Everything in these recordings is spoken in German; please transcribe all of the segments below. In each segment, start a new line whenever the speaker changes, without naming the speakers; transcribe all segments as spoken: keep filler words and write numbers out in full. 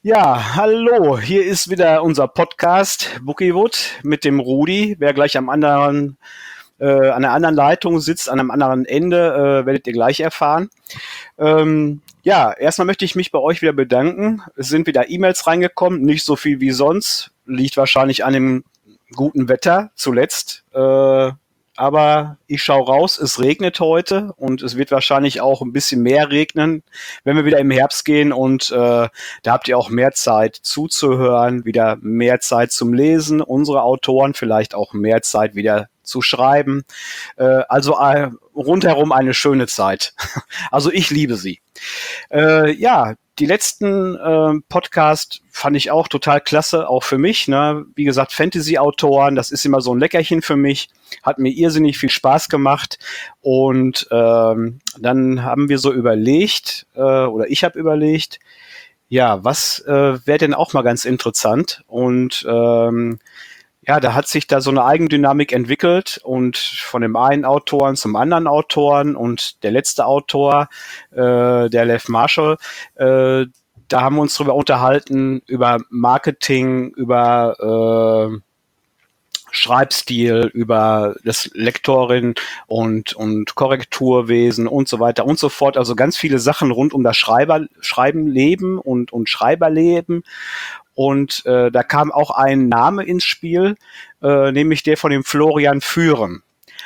Ja, hallo, hier ist wieder unser Podcast Bookiewood mit dem Rudi. Wer gleich am anderen, äh, an der anderen Leitung sitzt, an einem anderen Ende, äh, werdet ihr gleich erfahren. Ähm, ja, erstmal möchte ich mich bei euch wieder bedanken. Es sind wieder E-Mails reingekommen, nicht so viel wie sonst. Liegt wahrscheinlich an dem guten Wetter zuletzt. Äh, aber ich schaue raus, es regnet heute und es wird wahrscheinlich auch ein bisschen mehr regnen, wenn wir wieder im Herbst gehen, und äh, da habt ihr auch mehr Zeit zuzuhören, wieder mehr Zeit zum Lesen, unsere Autoren vielleicht auch mehr Zeit wieder zu schreiben. Äh, also äh, rundherum eine schöne Zeit. Also ich liebe sie. Äh, ja, die letzten äh, Podcast fand ich auch total klasse, auch für mich. Ne? Wie gesagt, Fantasy-Autoren, das ist immer so ein Leckerchen für mich. Hat mir irrsinnig viel Spaß gemacht. Und ähm, dann haben wir so überlegt, äh, oder ich habe überlegt, ja, was äh, wäre denn auch mal ganz interessant? Und ähm, ja, da hat sich da so eine Eigendynamik entwickelt, und von dem einen Autoren zum anderen Autoren, und der letzte Autor, äh, der Lev Marshall, äh, da haben wir uns drüber unterhalten, über Marketing, über äh, Schreibstil, über das Lektorin und, und Korrekturwesen und so weiter und so fort. Also ganz viele Sachen rund um das Schreiber, Schreibenleben und, und Schreiberleben. Und äh, da kam auch ein Name ins Spiel, äh, nämlich der von dem Florian Führen.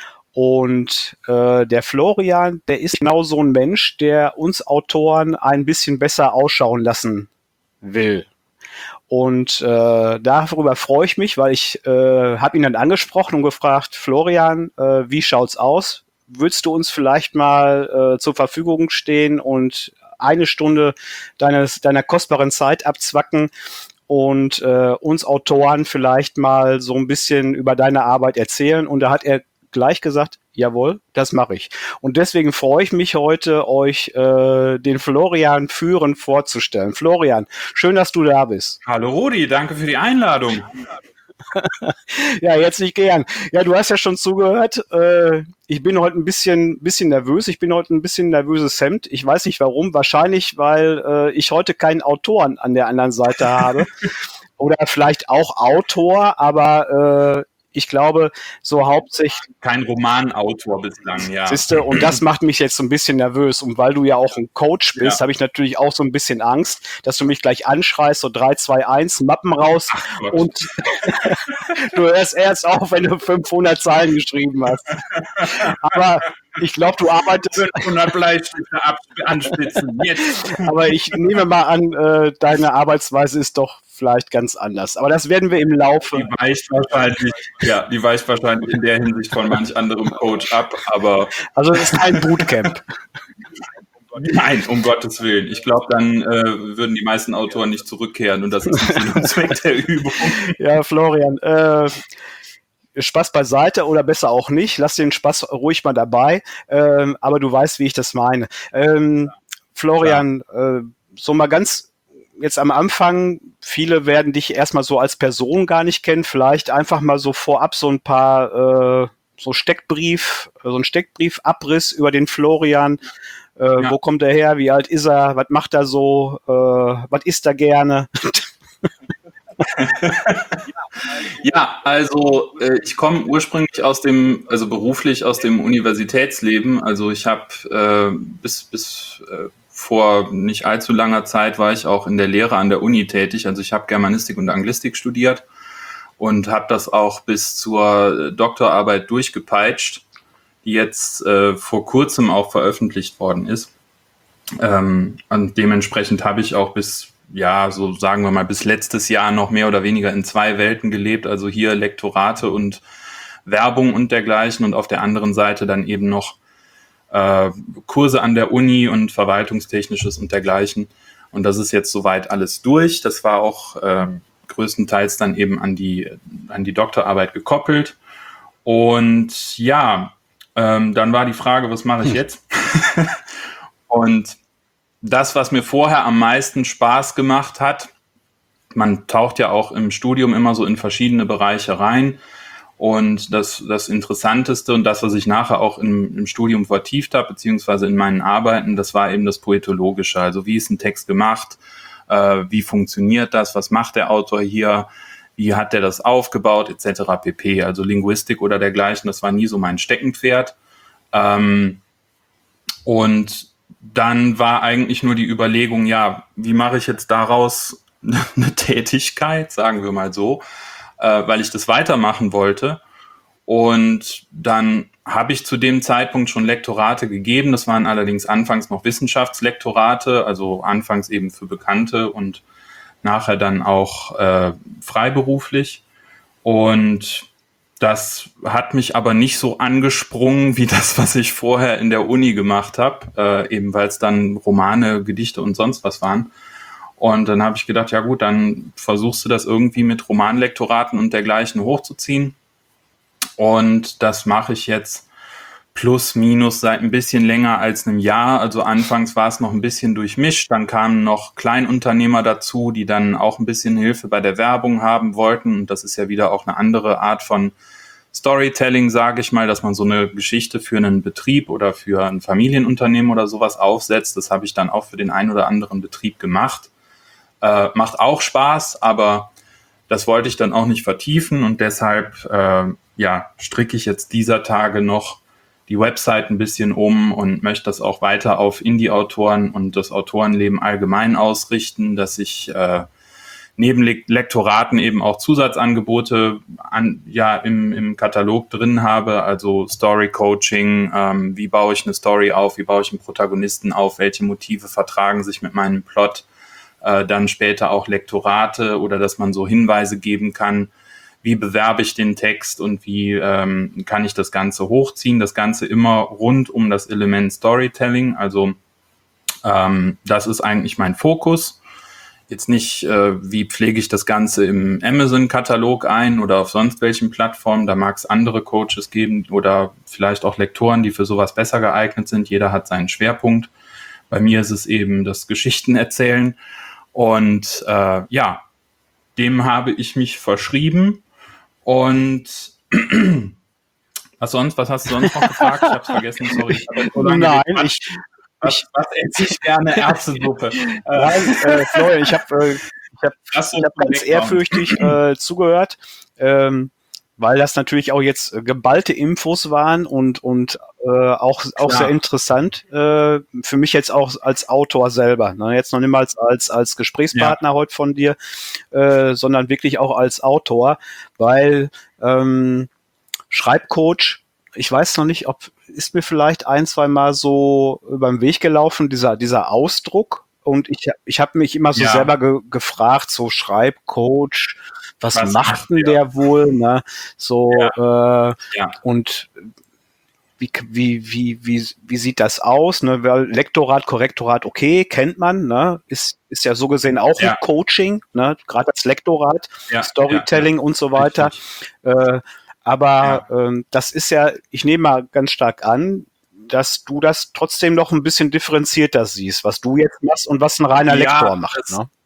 Und äh, der Florian, der ist genau so ein Mensch, der uns Autoren ein bisschen besser ausschauen lassen will. Und äh, darüber freue ich mich, weil ich äh, habe ihn dann angesprochen und gefragt, Florian, äh, wie schaut's aus? Würdest du uns vielleicht mal äh, zur Verfügung stehen und eine Stunde deines, deiner kostbaren Zeit abzwacken und äh, uns Autoren vielleicht mal so ein bisschen über deine Arbeit erzählen? Und da hat er gleich gesagt, jawohl, das mache ich. Und deswegen freue ich mich heute, euch äh, den Florian Führen vorzustellen. Florian, schön, dass du da bist.
Hallo Rudi, danke für die Einladung.
Ja, herzlich gern. Ja, du hast ja schon zugehört. Äh, ich bin heute ein bisschen, bisschen nervös. Ich bin heute ein bisschen nervöses Hemd. Ich weiß nicht warum. Wahrscheinlich, weil äh, ich heute keinen Autoren an der anderen Seite habe. Oder vielleicht auch Autor, aber äh, ich glaube, so hauptsächlich...
Kein Romanautor bislang, ja.
Siehste, und das macht mich jetzt so ein bisschen nervös. Und weil du ja auch ein Coach bist,
Ja.
habe ich natürlich auch so ein bisschen Angst, dass du mich gleich anschreist, so drei, zwei, eins, Mappen raus.
Ach Gott.
Und du hörst erst auf, wenn du fünfhundert Zeilen geschrieben hast. Aber ich glaube, du arbeitest...
fünfhundert Bleistifte anspitzen, jetzt.
Aber ich nehme mal an, äh, deine Arbeitsweise ist doch vielleicht ganz anders. Aber das werden wir im Laufe...
Die weicht wahrscheinlich, ja, die weicht wahrscheinlich in der Hinsicht von manch anderem Coach ab, aber...
Also es ist kein Bootcamp.
Nein, um Gottes Willen. Ich glaube, dann äh, würden die meisten Autoren nicht zurückkehren, und das ist nicht Sinn und Zweck der Übung.
Ja, Florian, äh, Spaß beiseite, oder besser auch nicht. Lass den Spaß ruhig mal dabei. Ähm, aber du weißt, wie ich das meine. Ähm, Florian, äh, so mal ganz jetzt am Anfang, viele werden dich erstmal so als Person gar nicht kennen. Vielleicht einfach mal so vorab so ein paar äh, so Steckbrief, so ein Steckbriefabriss über den Florian. Äh,
Ja.
Wo kommt er her? Wie alt ist er? Was macht er so? Äh, was isst er gerne?
Ja, also äh, ich komme ursprünglich aus dem, also beruflich aus dem Universitätsleben. Also ich habe äh, bis bis äh, vor nicht allzu langer Zeit war ich auch in der Lehre an der Uni tätig. Also ich habe Germanistik und Anglistik studiert und habe das auch bis zur Doktorarbeit durchgepeitscht, die jetzt äh, vor kurzem auch veröffentlicht worden ist. Ähm, und dementsprechend habe ich auch bis, ja, so sagen wir mal, bis letztes Jahr noch mehr oder weniger in zwei Welten gelebt. Also hier Lektorate und Werbung und dergleichen, und auf der anderen Seite dann eben noch äh, Kurse an der Uni und Verwaltungstechnisches und dergleichen. Und das ist jetzt soweit alles durch. Das war auch äh, größtenteils dann eben an die, an die Doktorarbeit gekoppelt. Und ja, ähm, dann war die Frage, was mache ich jetzt? Und das, was mir vorher am meisten Spaß gemacht hat, man taucht ja auch im Studium immer so in verschiedene Bereiche rein. Und das, das Interessanteste und das, was ich nachher auch im, im Studium vertieft habe, beziehungsweise in meinen Arbeiten, das war eben das Poetologische. Also wie ist ein Text gemacht? äh, wie funktioniert das, was macht der Autor hier, wie hat der das aufgebaut, et cetera pp. Also Linguistik oder dergleichen, das war nie so mein Steckenpferd. Ähm, und dann war eigentlich nur die Überlegung, ja, wie mache ich jetzt daraus eine Tätigkeit, sagen wir mal so, äh, weil ich das weitermachen wollte. Und dann habe ich zu dem Zeitpunkt schon Lektorate gegeben. Das waren allerdings anfangs noch Wissenschaftslektorate, also anfangs eben für Bekannte und nachher dann auch äh, freiberuflich. Und das hat mich aber nicht so angesprungen wie das, was ich vorher in der Uni gemacht habe, äh, eben weil es dann Romane, Gedichte und sonst was waren. Und dann habe ich gedacht, ja gut, dann versuchst du das irgendwie mit Romanlektoraten und dergleichen hochzuziehen. Und das mache ich jetzt plus minus seit ein bisschen länger als einem Jahr. Also anfangs war es noch ein bisschen durchmischt. Dann kamen noch Kleinunternehmer dazu, die dann auch ein bisschen Hilfe bei der Werbung haben wollten. Und das ist ja wieder auch eine andere Art von Storytelling, sage ich mal, dass man so eine Geschichte für einen Betrieb oder für ein Familienunternehmen oder sowas aufsetzt. Das habe ich dann auch für den einen oder anderen Betrieb gemacht. Äh, macht auch Spaß, aber das wollte ich dann auch nicht vertiefen und deshalb äh, ja, stricke ich jetzt dieser Tage noch die Website ein bisschen um und möchte das auch weiter auf Indie-Autoren und das Autorenleben allgemein ausrichten, dass ich äh, neben Le- Lektoraten eben auch Zusatzangebote an, ja, im, im Katalog drin habe, also Story-Coaching, ähm, wie baue ich eine Story auf, wie baue ich einen Protagonisten auf, welche Motive vertragen sich mit meinem Plot, äh, dann später auch Lektorate oder dass man so Hinweise geben kann, wie bewerbe ich den Text und wie ähm, kann ich das Ganze hochziehen. Das Ganze immer rund um das Element Storytelling. Also ähm, das ist eigentlich mein Fokus. Jetzt nicht, äh, wie pflege ich das Ganze im Amazon-Katalog ein oder auf sonst welchen Plattformen. Da mag es andere Coaches geben oder vielleicht auch Lektoren, die für sowas besser geeignet sind. Jeder hat seinen Schwerpunkt. Bei mir ist es eben das Geschichten erzählen. Und äh, ja, dem habe ich mich verschrieben. Und was sonst? Was hast du sonst noch gefragt? Ich habe es vergessen, sorry. Ich so
Nein, ich,
was,
ich,
was esse ich gerne? Erbsensuppe.
Nein, äh, Florian, ich habe äh, ich hab,
Das
ich hab ganz ehrfürchtig äh, zugehört, ähm, weil das natürlich auch jetzt äh, geballte Infos waren und und äh, auch auch
Klar.
sehr interessant äh, für mich jetzt auch als Autor selber. Ne? Jetzt noch nicht mal als als, als Gesprächspartner heute von dir, äh, sondern wirklich auch als Autor, weil ähm, Schreibcoach, ich weiß noch nicht, ob ist mir vielleicht ein, zwei Mal so über den Weg gelaufen, dieser dieser Ausdruck. Und ich, ich habe mich immer so
Ja.
selber ge gefragt, so Schreibcoach, was,
Was
macht
macht
denn
der?
der wohl? Ne? So, äh,
Ja.
und wie, wie, wie, wie, wie sieht das aus? Ne? Weil Lektorat, Korrektorat, okay, kennt man, ne? Ist, ist ja so gesehen auch
Ja.
ein Coaching, ne? Gerade das Lektorat,
Ja,
Storytelling
ja,
und so weiter.
Richtig.
Äh, aber ähm, das ist ja, ich nehme mal ganz stark an, dass du das trotzdem noch ein bisschen differenzierter siehst, was du jetzt machst und was ein reiner
Ja,
Lektor macht.
das-
Ne?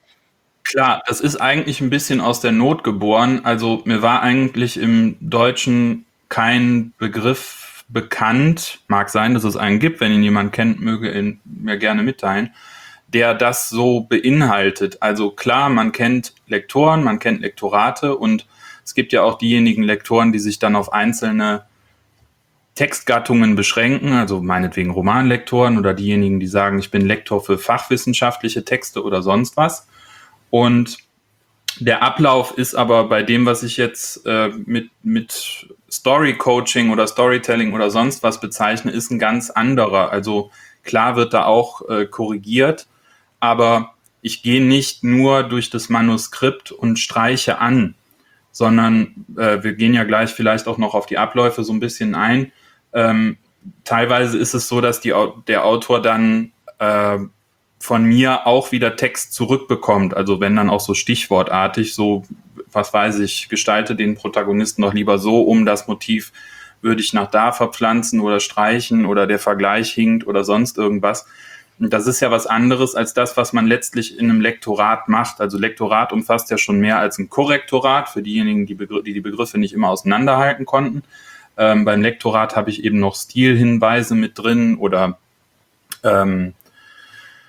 Klar, das ist eigentlich ein bisschen aus der Not geboren. Also mir war eigentlich im Deutschen kein Begriff bekannt. Mag sein, dass es einen gibt. Wenn ihn jemand kennt, möge ihn mir gerne mitteilen, der das so beinhaltet. Also klar, man kennt Lektoren, man kennt Lektorate und es gibt ja auch diejenigen Lektoren, die sich dann auf einzelne Textgattungen beschränken, also meinetwegen Romanlektoren oder diejenigen, die sagen, ich bin Lektor für fachwissenschaftliche Texte oder sonst was. Und der Ablauf ist aber bei dem, was ich jetzt äh, mit, mit Story Coaching oder Storytelling oder sonst was bezeichne, ist ein ganz anderer. Also klar wird da auch äh, korrigiert, aber ich gehe nicht nur durch das Manuskript und streiche an, sondern äh, wir gehen ja gleich vielleicht auch noch auf die Abläufe so ein bisschen ein. Ähm, teilweise ist es so, dass die, der Autor dann äh, von mir auch wieder Text zurückbekommt. Also wenn dann auch so stichwortartig, so, was weiß ich, gestalte den Protagonisten doch lieber so um, das Motiv würde ich nach da verpflanzen oder streichen oder der Vergleich hinkt oder sonst irgendwas. Und das ist ja was anderes als das, was man letztlich in einem Lektorat macht. Also Lektorat umfasst ja schon mehr als ein Korrektorat für diejenigen, die Begr- die, die Begriffe nicht immer auseinanderhalten konnten. Ähm, beim Lektorat habe ich eben noch Stilhinweise mit drin oder ähm,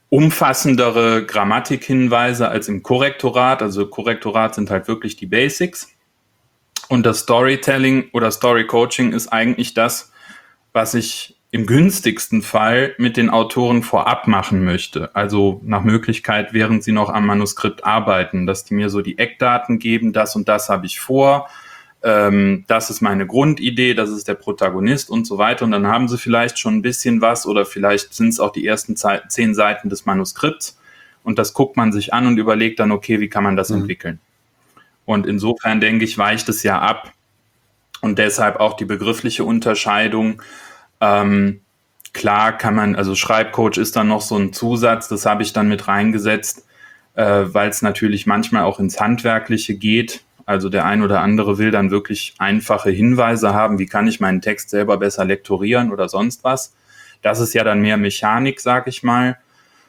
umfassendere Grammatikhinweise als im Korrektorat. Also Korrektorat sind halt wirklich die Basics. Und das Storytelling oder Story Coaching ist eigentlich das, was ich im günstigsten Fall mit den Autoren vorab machen möchte. Also nach Möglichkeit, während sie noch am Manuskript arbeiten, dass die mir so die Eckdaten geben, das und das habe ich vor, ähm, das ist meine Grundidee, das ist der Protagonist und so weiter. Und dann haben sie vielleicht schon ein bisschen was oder vielleicht sind es auch die ersten Ze- zehn Seiten des Manuskripts und das guckt man sich an und überlegt dann, okay, wie kann man das mhm. entwickeln? Und insofern denke ich, weicht es ja ab und deshalb auch die begriffliche Unterscheidung. Ähm, klar kann man, also Schreibcoach ist dann noch so ein Zusatz, das habe ich dann mit reingesetzt, äh, weil es natürlich manchmal auch ins Handwerkliche geht. Also der ein oder andere will dann wirklich einfache Hinweise haben, wie kann ich meinen Text selber besser lektorieren oder sonst was. Das ist ja dann mehr Mechanik, sag ich mal.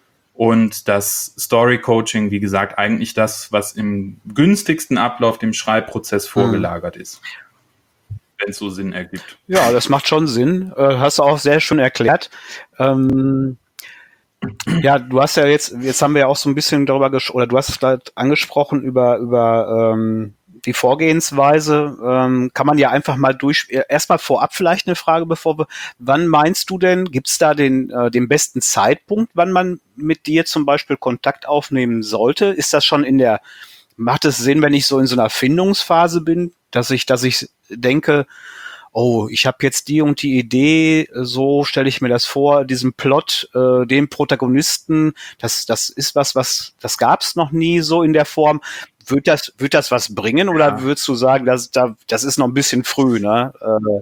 Und das Story Coaching, wie gesagt, eigentlich das, was im günstigsten Ablauf dem Schreibprozess vorgelagert hm. ist. Wenn es so Sinn ergibt.
Ja, das macht schon Sinn. Äh, hast du auch sehr schön erklärt. Ähm, ja, du hast ja jetzt, jetzt haben wir ja auch so ein bisschen darüber gesprochen, oder du hast es gerade angesprochen über, über ähm, die Vorgehensweise. Ähm, kann man ja einfach mal durch, erstmal vorab vielleicht eine Frage, bevor wir, wann meinst du denn, gibt es da den, äh, den besten Zeitpunkt, wann man mit dir zum Beispiel Kontakt aufnehmen sollte? Ist das schon in der, macht es Sinn, wenn ich so in so einer Findungsphase bin, dass ich, dass ich denke, oh, ich habe jetzt die und die Idee, so stelle ich mir das vor, diesen Plot, äh, den Protagonisten, das, das ist was, was, das gab es noch nie so in der Form. Wird das, wird das was bringen oder ja. würdest du sagen, dass, da, das ist noch ein bisschen früh, ne? Äh,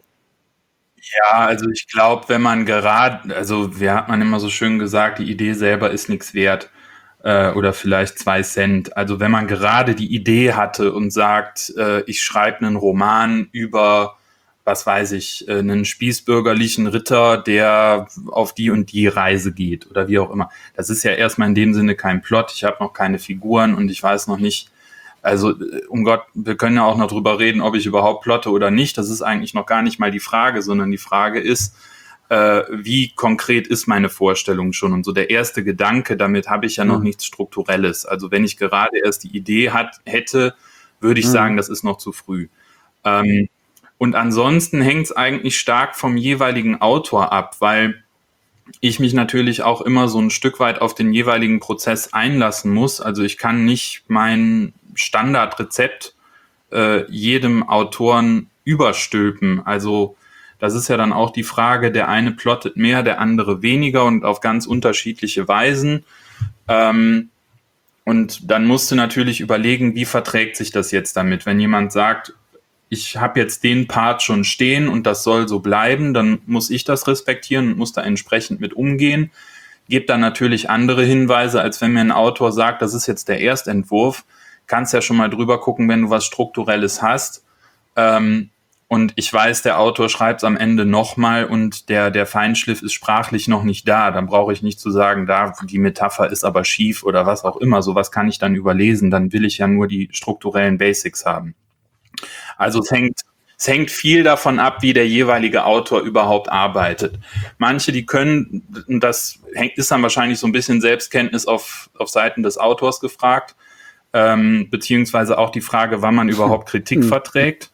Ja, also ich glaube, wenn man gerade, also wie hat man immer so schön gesagt, die Idee selber ist nichts wert. Oder vielleicht zwei Cent. Also wenn man gerade die Idee hatte und sagt, äh, ich schreibe einen Roman über, was weiß ich, äh, einen spießbürgerlichen Ritter, der auf die und die Reise geht oder wie auch immer. Das ist ja erstmal in dem Sinne kein Plot. Ich habe noch keine Figuren und ich weiß noch nicht, also um Gott, wir können ja auch noch drüber reden, ob ich überhaupt plotte oder nicht. Das ist eigentlich noch gar nicht mal die Frage, sondern die Frage ist, Äh, wie konkret ist meine Vorstellung schon? Und so der erste Gedanke, damit habe ich ja noch mhm. nichts Strukturelles. Also wenn ich gerade erst die Idee hat, hätte, würde ich mhm. sagen, das ist noch zu früh. Ähm, und ansonsten hängt es eigentlich stark vom jeweiligen Autor ab, weil ich mich natürlich auch immer so ein Stück weit auf den jeweiligen Prozess einlassen muss. Also ich kann nicht mein Standardrezept äh, jedem Autoren überstülpen. Also das ist ja dann auch die Frage, der eine plottet mehr, der andere weniger und auf ganz unterschiedliche Weisen. Ähm, und dann musst du natürlich überlegen, wie verträgt sich das jetzt damit? Wenn jemand sagt, ich habe jetzt den Part schon stehen und das soll so bleiben, dann muss ich das respektieren und muss da entsprechend mit umgehen. Gebe dann natürlich andere Hinweise, als wenn mir ein Autor sagt, das ist jetzt der Erstentwurf. Kannst ja schon mal drüber gucken, wenn du was Strukturelles hast. Ähm, Und ich weiß, der Autor schreibt es am Ende nochmal und der, der Feinschliff ist sprachlich noch nicht da. Dann brauche ich nicht zu sagen, da die Metapher ist aber schief oder was auch immer. Sowas kann ich dann überlesen. Dann will ich ja nur die strukturellen Basics haben. Also es hängt, es hängt viel davon ab, wie der jeweilige Autor überhaupt arbeitet. Manche, die können, und das hängt, ist dann wahrscheinlich so ein bisschen Selbstkenntnis auf, auf Seiten des Autors gefragt, ähm, beziehungsweise auch die Frage, wann man überhaupt Kritik verträgt.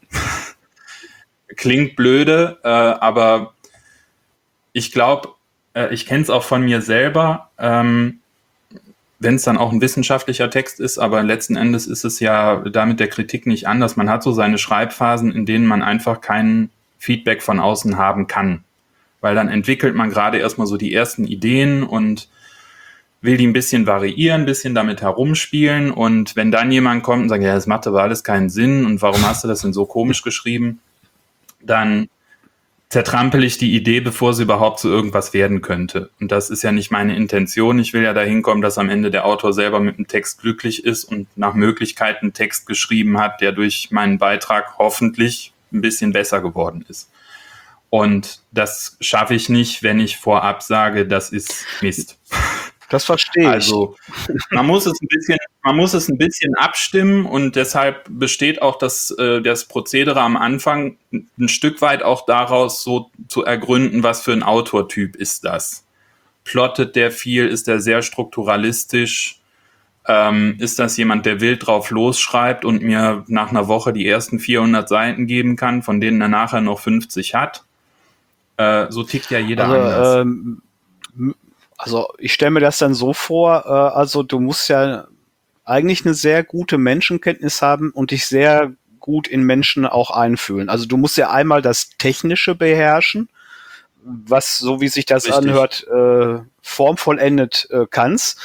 Klingt blöde, äh, aber ich glaube, äh, ich kenne es auch von mir selber, ähm, wenn es dann auch ein wissenschaftlicher Text ist, aber letzten Endes ist es ja da mit der Kritik nicht anders. Man hat so seine Schreibphasen, in denen man einfach kein Feedback von außen haben kann, weil dann entwickelt man gerade erstmal so die ersten Ideen und will die ein bisschen variieren, ein bisschen damit herumspielen und wenn dann jemand kommt und sagt, ja, das macht aber alles keinen Sinn und warum hast du das denn so komisch geschrieben, dann zertrampel ich die Idee, bevor sie überhaupt zu irgendwas werden könnte. Und das ist ja nicht meine Intention. Ich will ja dahin kommen, dass am Ende der Autor selber mit dem Text glücklich ist und nach Möglichkeit einen Text geschrieben hat, der durch meinen Beitrag hoffentlich ein bisschen besser geworden ist. Und das schaffe ich nicht, wenn ich vorab sage, das ist Mist.
Das verstehe ich.
Also man muss es ein bisschen, man muss es ein bisschen abstimmen und deshalb besteht auch das, äh, das Prozedere am Anfang ein Stück weit auch daraus, so zu ergründen, was für ein Autortyp ist das. plottet der viel? Ist der sehr strukturalistisch? Ähm, ist das jemand, der wild drauf losschreibt und mir nach einer Woche die ersten vierhundert Seiten geben kann, von denen er nachher noch fünfzig hat? Äh, so tickt ja jeder
Also,
anders.
ähm, also ich stelle mir das dann so vor, äh, also du musst ja eigentlich eine sehr gute Menschenkenntnis haben und dich sehr gut in Menschen auch einfühlen. Also du musst ja einmal das Technische beherrschen, was, so wie sich das
Richtig.
anhört, äh, formvollendet äh, kannst.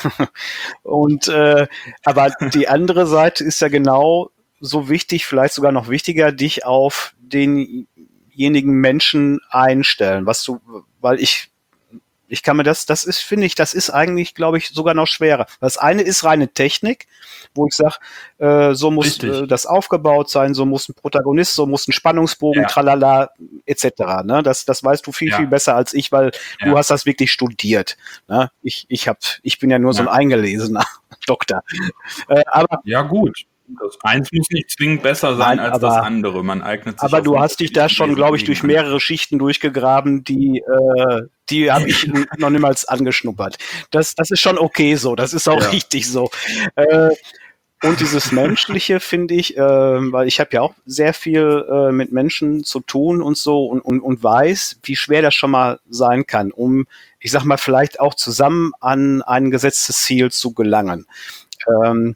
Und äh, aber die andere Seite ist ja genau so wichtig, vielleicht sogar noch wichtiger, dich auf denjenigen Menschen einstellen, was du, weil ich ich kann mir das, das ist, finde ich, das ist eigentlich, glaube ich, sogar noch schwerer. Das eine ist reine Technik, wo ich sage, äh, so muss äh, das aufgebaut sein, so muss ein Protagonist, so muss ein Spannungsbogen,
Ja.
tralala, et cetera. Ne? Das, das weißt du viel,
Ja.
viel besser als ich, weil
Ja.
du hast das wirklich studiert. Ne? Ich, ich, hab, ich bin ja nur so ein
Ja.
eingelesener Doktor. Äh, aber
Ja, gut. Das eins muss nicht zwingend besser sein
Nein,
als
aber-
das andere. Man eignet sich
aber
auf
du hast dich da schon, glaube ich, durch
unterschiedliche
mehrere Schichten durchgegraben, die, äh, die habe ich noch niemals angeschnuppert. Das, das ist schon okay so, das ist auch
Ja.
richtig so. Äh, und dieses Menschliche finde ich, äh, weil ich habe ja auch sehr viel äh, mit Menschen zu tun und so und, und, und weiß, wie schwer das schon mal sein kann, um, ich sag mal, vielleicht auch zusammen an ein gesetztes Ziel zu gelangen. Ähm,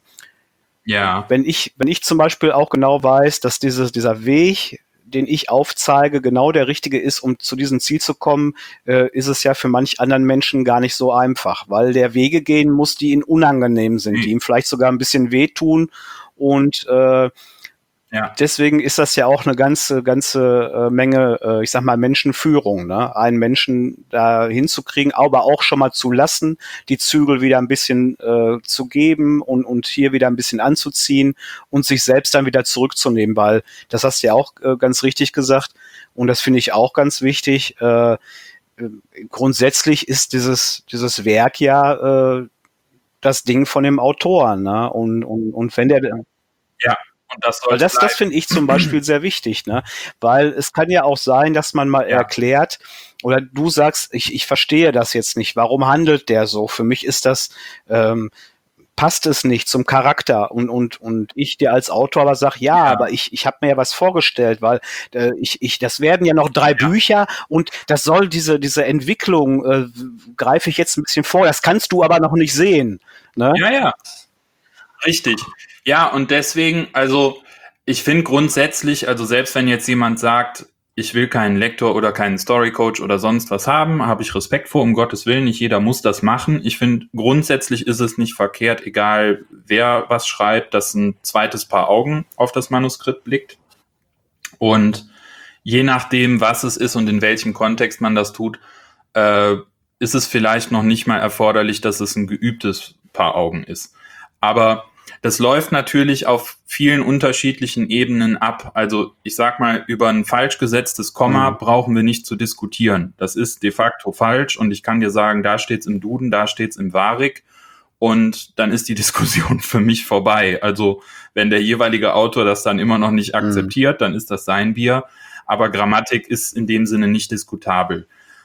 Ja.
wenn ich, wenn ich zum Beispiel auch genau weiß, dass dieses, dieser Weg, den ich aufzeige, genau der richtige ist, um zu diesem Ziel zu kommen, äh, ist es ja für manch anderen Menschen gar nicht so einfach, weil der Wege gehen muss, die ihnen unangenehm sind,
Mhm.
die ihm vielleicht sogar ein bisschen wehtun und äh,
Ja.
deswegen ist das ja auch eine ganze, ganze äh, Menge, äh, ich sag mal, Menschenführung, ne? Einen Menschen da hinzukriegen, aber auch schon mal zu lassen, die Zügel wieder ein bisschen äh, zu geben und, und hier wieder ein bisschen anzuziehen und sich selbst dann wieder zurückzunehmen, weil das hast du ja auch äh, ganz richtig gesagt und das finde ich auch ganz wichtig. Äh, äh, grundsätzlich ist dieses, dieses Werk ja äh, das Ding von dem Autor, ne? Und, und, und wenn der
Ja. Und das soll
Weil das, das
bleiben.
finde ich zum Beispiel sehr wichtig, ne? Weil es kann ja auch sein, dass man mal
Ja.
erklärt, oder du sagst, ich, ich verstehe das jetzt nicht, warum handelt der so? Für mich ist das, ähm, passt es nicht zum Charakter und, und, und ich dir als Autor aber sag, ja,
Ja.
aber ich, ich habe mir ja was vorgestellt, weil äh, ich, ich, das werden ja noch drei
Ja.
Bücher und das soll diese, diese Entwicklung, äh, greife ich jetzt ein bisschen vor, das kannst du aber noch nicht sehen. Ne?
Ja, ja. Richtig. Ja, und deswegen, also ich finde grundsätzlich, also selbst wenn jetzt jemand sagt, ich will keinen Lektor oder keinen Storycoach oder sonst was haben, habe ich Respekt vor, um Gottes Willen, nicht jeder muss das machen. Ich finde, grundsätzlich ist es nicht verkehrt, egal wer was schreibt, dass ein zweites Paar Augen auf das Manuskript blickt. Und je nachdem, was es ist und in welchem Kontext man das tut, äh, ist es vielleicht noch nicht mal erforderlich, dass es ein geübtes Paar Augen ist. Aber das läuft natürlich auf vielen unterschiedlichen Ebenen ab. Also ich sag mal, über ein falsch gesetztes Komma
Mhm.
brauchen wir nicht zu diskutieren. Das ist de facto falsch und ich kann dir sagen, da steht's im Duden, da steht's im Varik und dann ist die Diskussion für mich vorbei. Also wenn der jeweilige Autor das dann immer noch nicht akzeptiert, dann ist das sein Bier. Aber Grammatik ist in dem Sinne nicht diskutabel.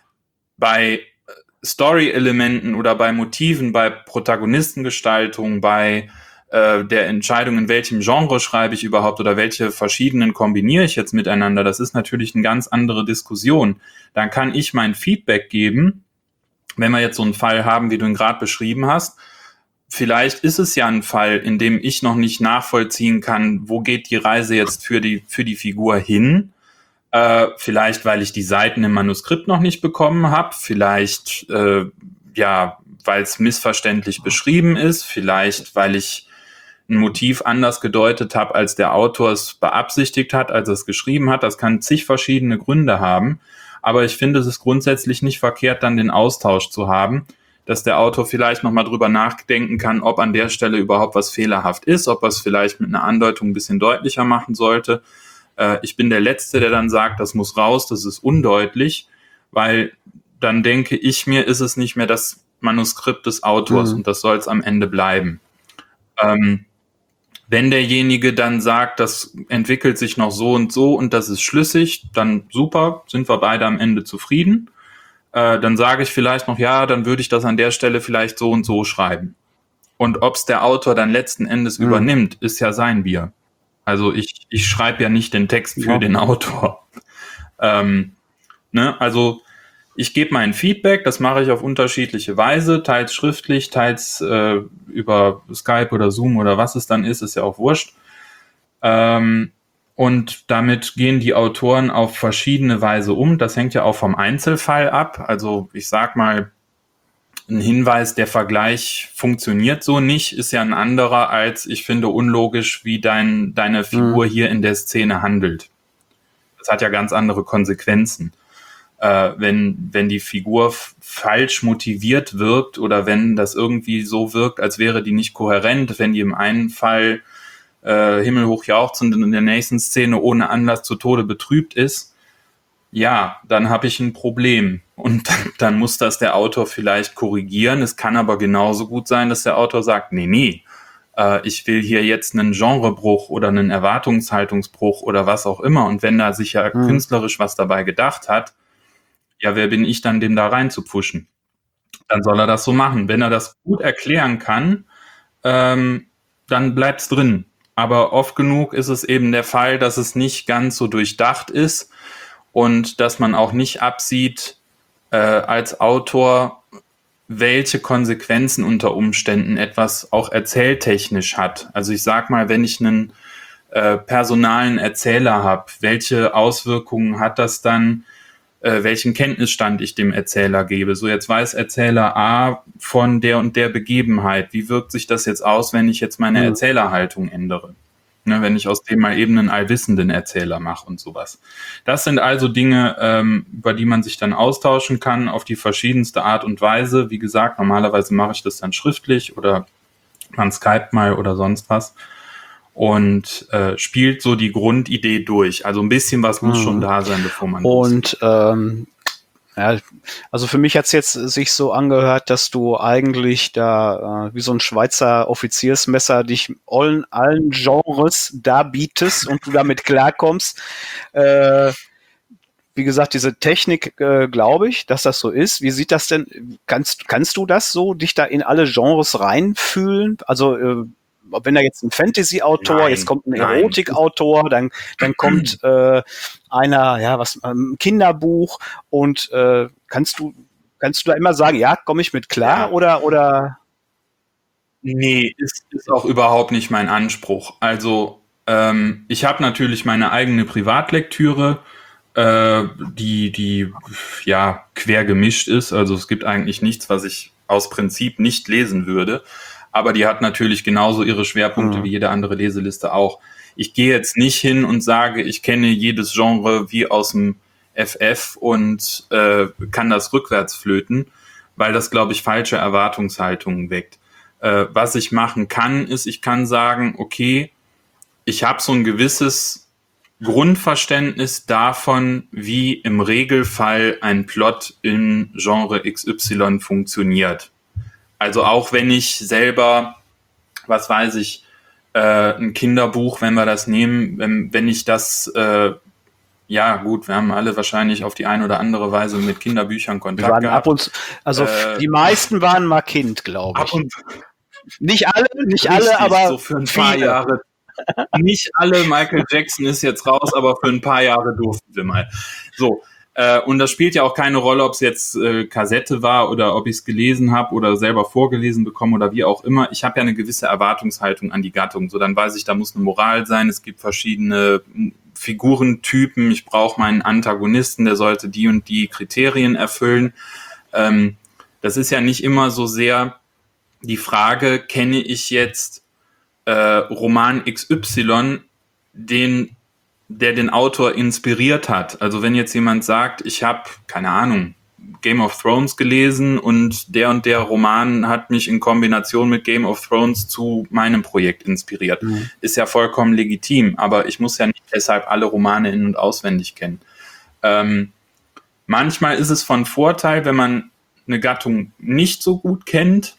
Bei Story-Elementen oder bei Motiven, bei Protagonistengestaltung, bei äh, der Entscheidung, in welchem Genre schreibe ich überhaupt oder welche verschiedenen kombiniere ich jetzt miteinander, das ist natürlich eine ganz andere Diskussion. Dann kann ich mein Feedback geben, wenn wir jetzt so einen Fall haben, wie du ihn gerade beschrieben hast. Vielleicht ist es ja ein Fall, in dem ich noch nicht nachvollziehen kann, wo geht die Reise jetzt für die, für die Figur hin. Äh, vielleicht, weil ich die Seiten im Manuskript noch nicht bekommen habe, vielleicht, äh, ja, weil es missverständlich beschrieben ist, vielleicht, weil ich ein Motiv anders gedeutet habe, als der Autor es beabsichtigt hat, als er es geschrieben hat. Das kann zig verschiedene Gründe haben, aber ich finde, es ist grundsätzlich nicht verkehrt, dann den Austausch zu haben, dass der Autor vielleicht nochmal drüber nachdenken kann, ob an der Stelle überhaupt was fehlerhaft ist, ob er es vielleicht mit einer Andeutung ein bisschen deutlicher machen sollte. Ich bin der Letzte, der dann sagt, das muss raus, das ist undeutlich, weil dann denke ich mir, ist es nicht mehr das Manuskript des Autors
Mhm.
und das soll es am Ende bleiben. Ähm, wenn derjenige dann sagt, das entwickelt sich noch so und so und das ist schlüssig, dann super, sind wir beide am Ende zufrieden. äh, dann sage ich vielleicht noch, ja, dann würde ich das an der Stelle vielleicht so und so schreiben. Und ob es der Autor dann letzten Endes mhm. übernimmt, ist ja sein Bier. Also ich, ich schreibe ja nicht den Text für ja. den Autor. Ähm, ne? Also ich gebe mein Feedback, das mache ich auf unterschiedliche Weise, teils schriftlich, teils äh, über Skype oder Zoom oder was es dann ist, ist ja auch wurscht. Ähm, und damit gehen die Autoren auf verschiedene Weise um. Das hängt ja auch vom Einzelfall ab. Also ich sag mal, ein Hinweis, der Vergleich funktioniert so nicht, ist ja ein anderer als, ich finde unlogisch, wie dein, deine Figur mhm. hier in der Szene handelt. Das hat ja ganz andere Konsequenzen. Äh, wenn, wenn die Figur f- falsch motiviert wirkt oder wenn das irgendwie so wirkt, als wäre die nicht kohärent, wenn die im einen Fall äh, himmelhoch jauchzend und in der nächsten Szene ohne Anlass zu Tode betrübt ist, ja, dann habe ich ein Problem. Und dann, dann muss das der Autor vielleicht korrigieren. Es kann aber genauso gut sein, dass der Autor sagt, nee, nee, äh, ich will hier jetzt einen Genrebruch oder einen Erwartungshaltungsbruch oder was auch immer. Und wenn da sich ja hm. künstlerisch was dabei gedacht hat, ja, wer bin ich dann, dem da rein zu pfuschen? Dann soll er das so machen. Wenn er das gut erklären kann, ähm, dann bleibt's drin. Aber oft genug ist es eben der Fall, dass es nicht ganz so durchdacht ist und dass man auch nicht absieht äh, als Autor, welche Konsequenzen unter Umständen etwas auch erzähltechnisch hat. Also ich sag mal, wenn ich einen äh, personalen Erzähler habe, welche Auswirkungen hat das dann, äh, welchen Kenntnisstand ich dem Erzähler gebe? So, jetzt weiß Erzähler A von der und der Begebenheit. Wie wirkt sich das jetzt aus, wenn ich jetzt meine mhm. Erzählerhaltung ändere? Ne, wenn ich aus dem mal eben einen allwissenden Erzähler mache und sowas. Das sind also Dinge, ähm, über die man sich dann austauschen kann auf die verschiedenste Art und Weise. Wie gesagt, normalerweise mache ich das dann schriftlich oder man Skype mal oder sonst was und äh, spielt so die Grundidee durch. Also ein bisschen was muss mhm. schon da sein, bevor man
und ähm, ja, also für mich hat's jetzt sich so angehört, dass du eigentlich da äh, wie so ein Schweizer Offiziersmesser dich allen, allen Genres darbietest und du damit klarkommst. Äh, wie gesagt, diese Technik, äh, glaube ich, dass das so ist. Wie sieht das denn? Kannst, kannst du das so, dich da in alle Genres reinfühlen? Also äh, wenn da jetzt ein Fantasy-Autor, nein, jetzt kommt ein Erotik-Autor, dann, dann kommt äh, einer, ja, was, ein Kinderbuch und äh, kannst du, kannst du da immer sagen, ja, komme ich mit klar ja. oder, oder?
Nee, ist, ist auch überhaupt nicht mein Anspruch. Also, ähm, ich habe natürlich meine eigene Privatlektüre, äh, die, die, ja, quer gemischt ist. Also es gibt eigentlich nichts, was ich aus Prinzip nicht lesen würde. Aber die hat natürlich genauso ihre Schwerpunkte mhm. wie jede andere Leseliste auch. Ich gehe jetzt nicht hin und sage, ich kenne jedes Genre wie aus dem F F und äh, kann das rückwärts flöten, weil das, glaube ich, falsche Erwartungshaltungen weckt. Äh, was ich machen kann, ist, ich kann sagen, okay, ich habe so ein gewisses Grundverständnis davon, wie im Regelfall ein Plot in Genre X Y funktioniert. Also auch wenn ich selber, was weiß ich, äh, ein Kinderbuch, wenn wir das nehmen, wenn, wenn ich das, äh, ja gut, wir haben alle wahrscheinlich auf die eine oder andere Weise mit Kinderbüchern Kontakt
wir waren
gehabt.
Ab und zu, also äh, die meisten waren mal Kind, glaube ich. Ab und, nicht alle, nicht richtig, alle, aber
so für ein viele. paar Jahre. Nicht alle, Michael Jackson ist jetzt raus, aber für ein paar Jahre durften wir mal. So. Äh, und das spielt ja auch keine Rolle, ob es jetzt äh, Kassette war oder ob ich es gelesen habe oder selber vorgelesen bekomme oder wie auch immer. Ich habe ja eine gewisse Erwartungshaltung an die Gattung. So, dann weiß ich, da muss eine Moral sein. Es gibt verschiedene Figurentypen. Ich brauche meinen Antagonisten, der sollte die und die Kriterien erfüllen. Ähm, das ist ja nicht immer so sehr die Frage, kenne ich jetzt äh, Roman X Y, den der den Autor inspiriert hat. Also wenn jetzt jemand sagt, ich habe, keine Ahnung, Game of Thrones gelesen und der und der Roman hat mich in Kombination mit Game of Thrones zu meinem Projekt inspiriert. Mhm. Ist ja vollkommen legitim, aber ich muss ja nicht deshalb alle Romane in- und auswendig kennen. Ähm, manchmal ist es von Vorteil, wenn man eine Gattung nicht so gut kennt,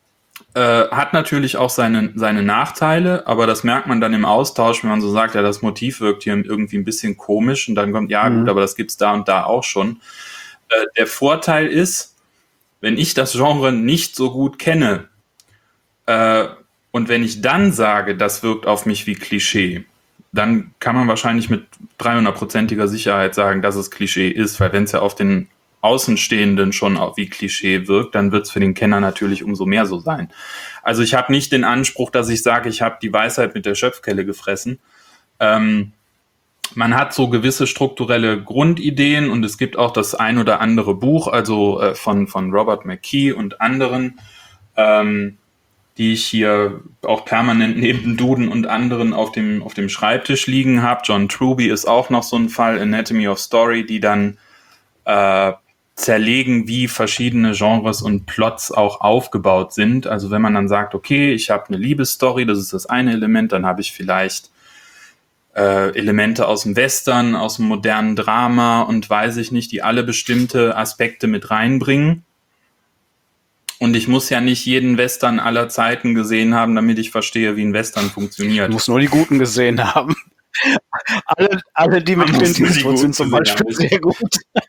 Äh, hat natürlich auch seine, seine Nachteile, aber das merkt man dann im Austausch, wenn man so sagt, ja, das Motiv wirkt hier irgendwie ein bisschen komisch und dann kommt, ja mhm. gut, aber das gibt's da und da auch schon. Äh, der Vorteil ist, wenn ich das Genre nicht so gut kenne äh, und wenn ich dann sage, das wirkt auf mich wie Klischee, dann kann man wahrscheinlich mit dreihundertprozentiger Sicherheit sagen, dass es Klischee ist, weil wenn es ja auf den Außenstehenden schon wie Klischee wirkt, dann wird es für den Kenner natürlich umso mehr so sein. Also ich habe nicht den Anspruch, dass ich sage, ich habe die Weisheit mit der Schöpfkelle gefressen. Ähm, man hat so gewisse strukturelle Grundideen und es gibt auch das ein oder andere Buch, also äh, von, von Robert McKee und anderen, ähm, die ich hier auch permanent neben Duden und anderen auf dem, auf dem Schreibtisch liegen habe. John Truby ist auch noch so ein Fall, Anatomy of Story, die dann äh, zerlegen, wie verschiedene Genres und Plots auch aufgebaut sind. Also wenn man dann sagt, okay, ich habe eine Liebesstory, das ist das eine Element, dann habe ich vielleicht äh, Elemente aus dem Western, aus dem modernen Drama und weiß ich nicht, die alle bestimmte Aspekte mit reinbringen. Und ich muss ja nicht jeden Western aller Zeiten gesehen haben, damit ich verstehe, wie ein Western funktioniert.
Du musst nur die Guten gesehen haben. Alle, alle die mit Clint Eastwood sind zum Beispiel haben. Sehr gut.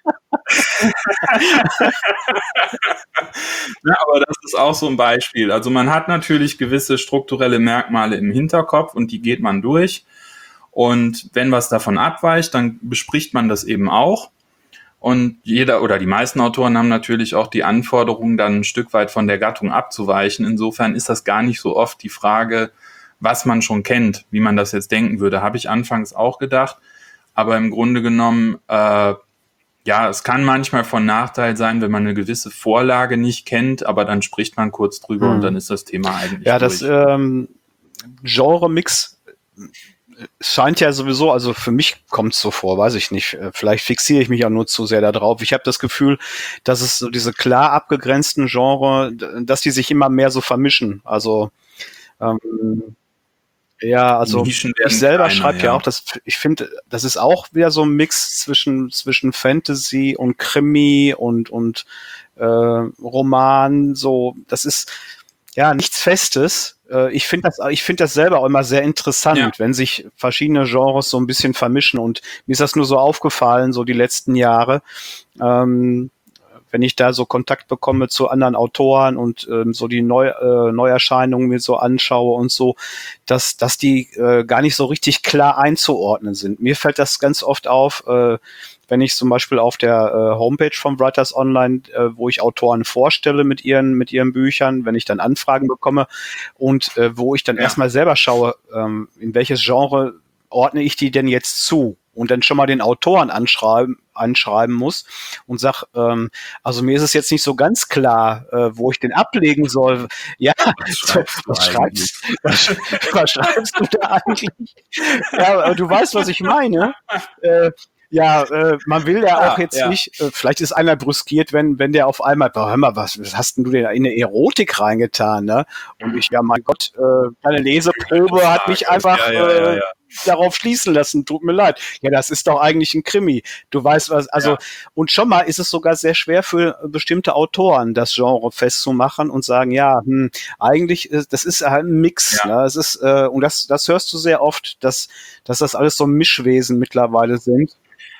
Ja, aber das ist auch so ein Beispiel. Also man hat natürlich gewisse strukturelle Merkmale im Hinterkopf und die geht man durch. Und wenn was davon abweicht, dann bespricht man das eben auch. Und jeder oder die meisten Autoren haben natürlich auch die Anforderung, dann ein Stück weit von der Gattung abzuweichen. Insofern ist das gar nicht so oft die Frage, was man schon kennt, wie man das jetzt denken würde. Habe ich anfangs auch gedacht. Aber im Grunde genommen, äh, ja, es kann manchmal von Nachteil sein, wenn man eine gewisse Vorlage nicht kennt, aber dann spricht man kurz drüber hm. und dann ist das Thema eigentlich
ja,
durch.
Das ähm, Genre-Mix scheint ja sowieso, also für mich kommt es so vor, weiß ich nicht, vielleicht fixiere ich mich auch nur zu sehr da drauf. Ich habe das Gefühl, dass es so diese klar abgegrenzten Genre, dass die sich immer mehr so vermischen. Also ähm, ja, also ich selber schreibe ja. ja auch, dass ich finde, das ist auch wieder so ein Mix zwischen zwischen Fantasy und Krimi und und äh, Roman. So, das ist ja nichts Festes. Äh, ich finde das, ich finde das selber auch immer sehr interessant, ja. wenn sich verschiedene Genres so ein bisschen vermischen. Und mir ist das nur so aufgefallen, so die letzten Jahre. Ähm, wenn ich da so Kontakt bekomme zu anderen Autoren und ähm, so die Neu, äh, Neuerscheinungen mir so anschaue und so, dass, dass die äh, gar nicht so richtig klar einzuordnen sind. Mir fällt das ganz oft auf, äh, wenn ich zum Beispiel auf der äh, Homepage von Writers Online, äh, wo ich Autoren vorstelle mit ihren, mit ihren Büchern, wenn ich dann Anfragen bekomme und äh, wo ich dann ja. erstmal selber schaue, ähm, in welches Genre ordne ich die denn jetzt zu? Und dann schon mal den Autoren anschreiben, anschreiben muss und sag, ähm, also mir ist es jetzt nicht so ganz klar, äh, wo ich den ablegen soll. Ja, was schreibst du, was schreibst, was, was schreibst du da eigentlich? Ja, aber du weißt, was ich meine. Äh, Ja, äh, man will ja, ja auch jetzt ja. nicht, äh, vielleicht ist einer brüskiert, wenn wenn der auf einmal, hör mal, was, was hast denn du denn in eine Erotik reingetan, ne? Und ich, ja, mein Gott, äh, deine Leseprobe hat mich einfach ja, ja, ja, ja. Äh, darauf schließen lassen, tut mir leid. Ja, das ist doch eigentlich ein Krimi. Du weißt was, also, ja. und schon mal ist es sogar sehr schwer für bestimmte Autoren, das Genre festzumachen und sagen, ja, hm, eigentlich, das ist halt ein Mix, ja. ne? Es ist, äh, und das, das hörst du sehr oft, dass, dass das alles so Mischwesen mittlerweile sind.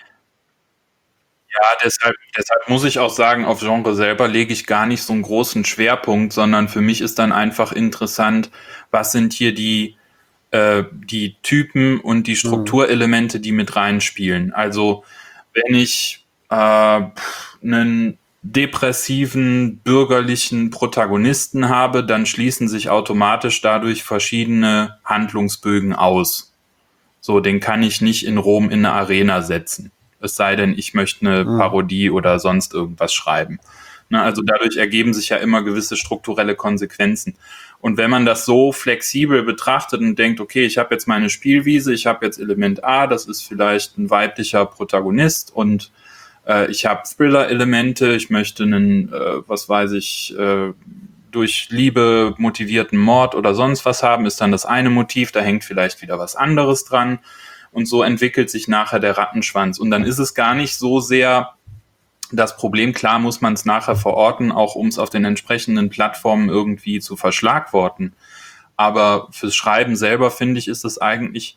Ja, deshalb, deshalb muss ich auch sagen, auf Genre selber lege ich gar nicht so einen großen Schwerpunkt, sondern für mich ist dann einfach interessant, was sind hier die, äh, die Typen und die Strukturelemente, die mit reinspielen. Also wenn ich äh, einen depressiven, bürgerlichen Protagonisten habe, dann schließen sich automatisch dadurch verschiedene Handlungsbögen aus. So, den kann ich nicht in Rom in eine Arena setzen. Es sei denn, ich möchte eine mhm. Parodie oder sonst irgendwas schreiben. Ne, also dadurch ergeben sich ja immer gewisse strukturelle Konsequenzen. Und wenn man das so flexibel betrachtet und denkt, okay, ich habe jetzt meine Spielwiese, ich habe jetzt Element A, das ist vielleicht ein weiblicher Protagonist und äh, ich habe Thriller-Elemente, ich möchte einen, äh, was weiß ich, äh, durch Liebe motivierten Mord oder sonst was haben, ist dann das eine Motiv, da hängt vielleicht wieder was anderes dran. Und so entwickelt sich nachher der Rattenschwanz. Und dann ist es gar nicht so sehr das Problem. Klar muss man es nachher verorten, auch um es auf den entsprechenden Plattformen irgendwie zu verschlagworten. Aber fürs Schreiben selber, finde ich, ist es eigentlich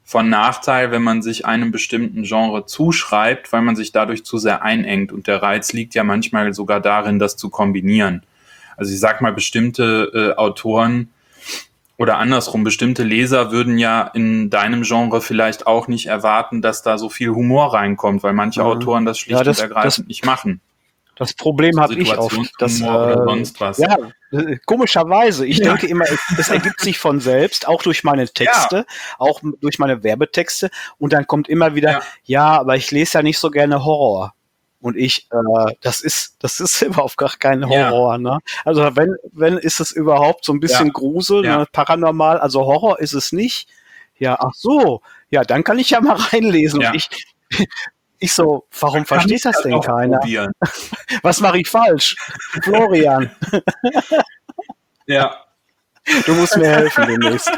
von Nachteil, wenn man sich einem bestimmten Genre zuschreibt, weil man sich dadurch zu sehr einengt. Und der Reiz liegt ja manchmal sogar darin, das zu kombinieren. Also ich sag mal, bestimmte äh, Autoren oder andersrum, bestimmte Leser würden ja in deinem Genre vielleicht auch nicht erwarten, dass da so viel Humor reinkommt, weil manche mhm. Autoren das schlicht ja, das, und ergreifend das, nicht machen.
Das Problem habe ich oft. Das, äh, oder sonst was. Ja, komischerweise. Ich ja. denke immer, es, es ergibt sich von selbst, auch durch meine Texte, ja. auch durch meine Werbetexte. Und dann kommt immer wieder, ja, ja aber ich lese ja nicht so gerne Horror. Und ich, äh, das ist, das ist überhaupt gar kein Horror, ja. ne? Also wenn, wenn ist es überhaupt so ein bisschen ja. Grusel, ja. ne? Paranormal. Also Horror ist es nicht. Ja, ach so. Ja, dann kann ich ja mal reinlesen. Ja. Und ich, ich so, warum versteht das denn keiner? Probieren. Was mache ich falsch? Florian.
Ja.
Du musst mir helfen demnächst.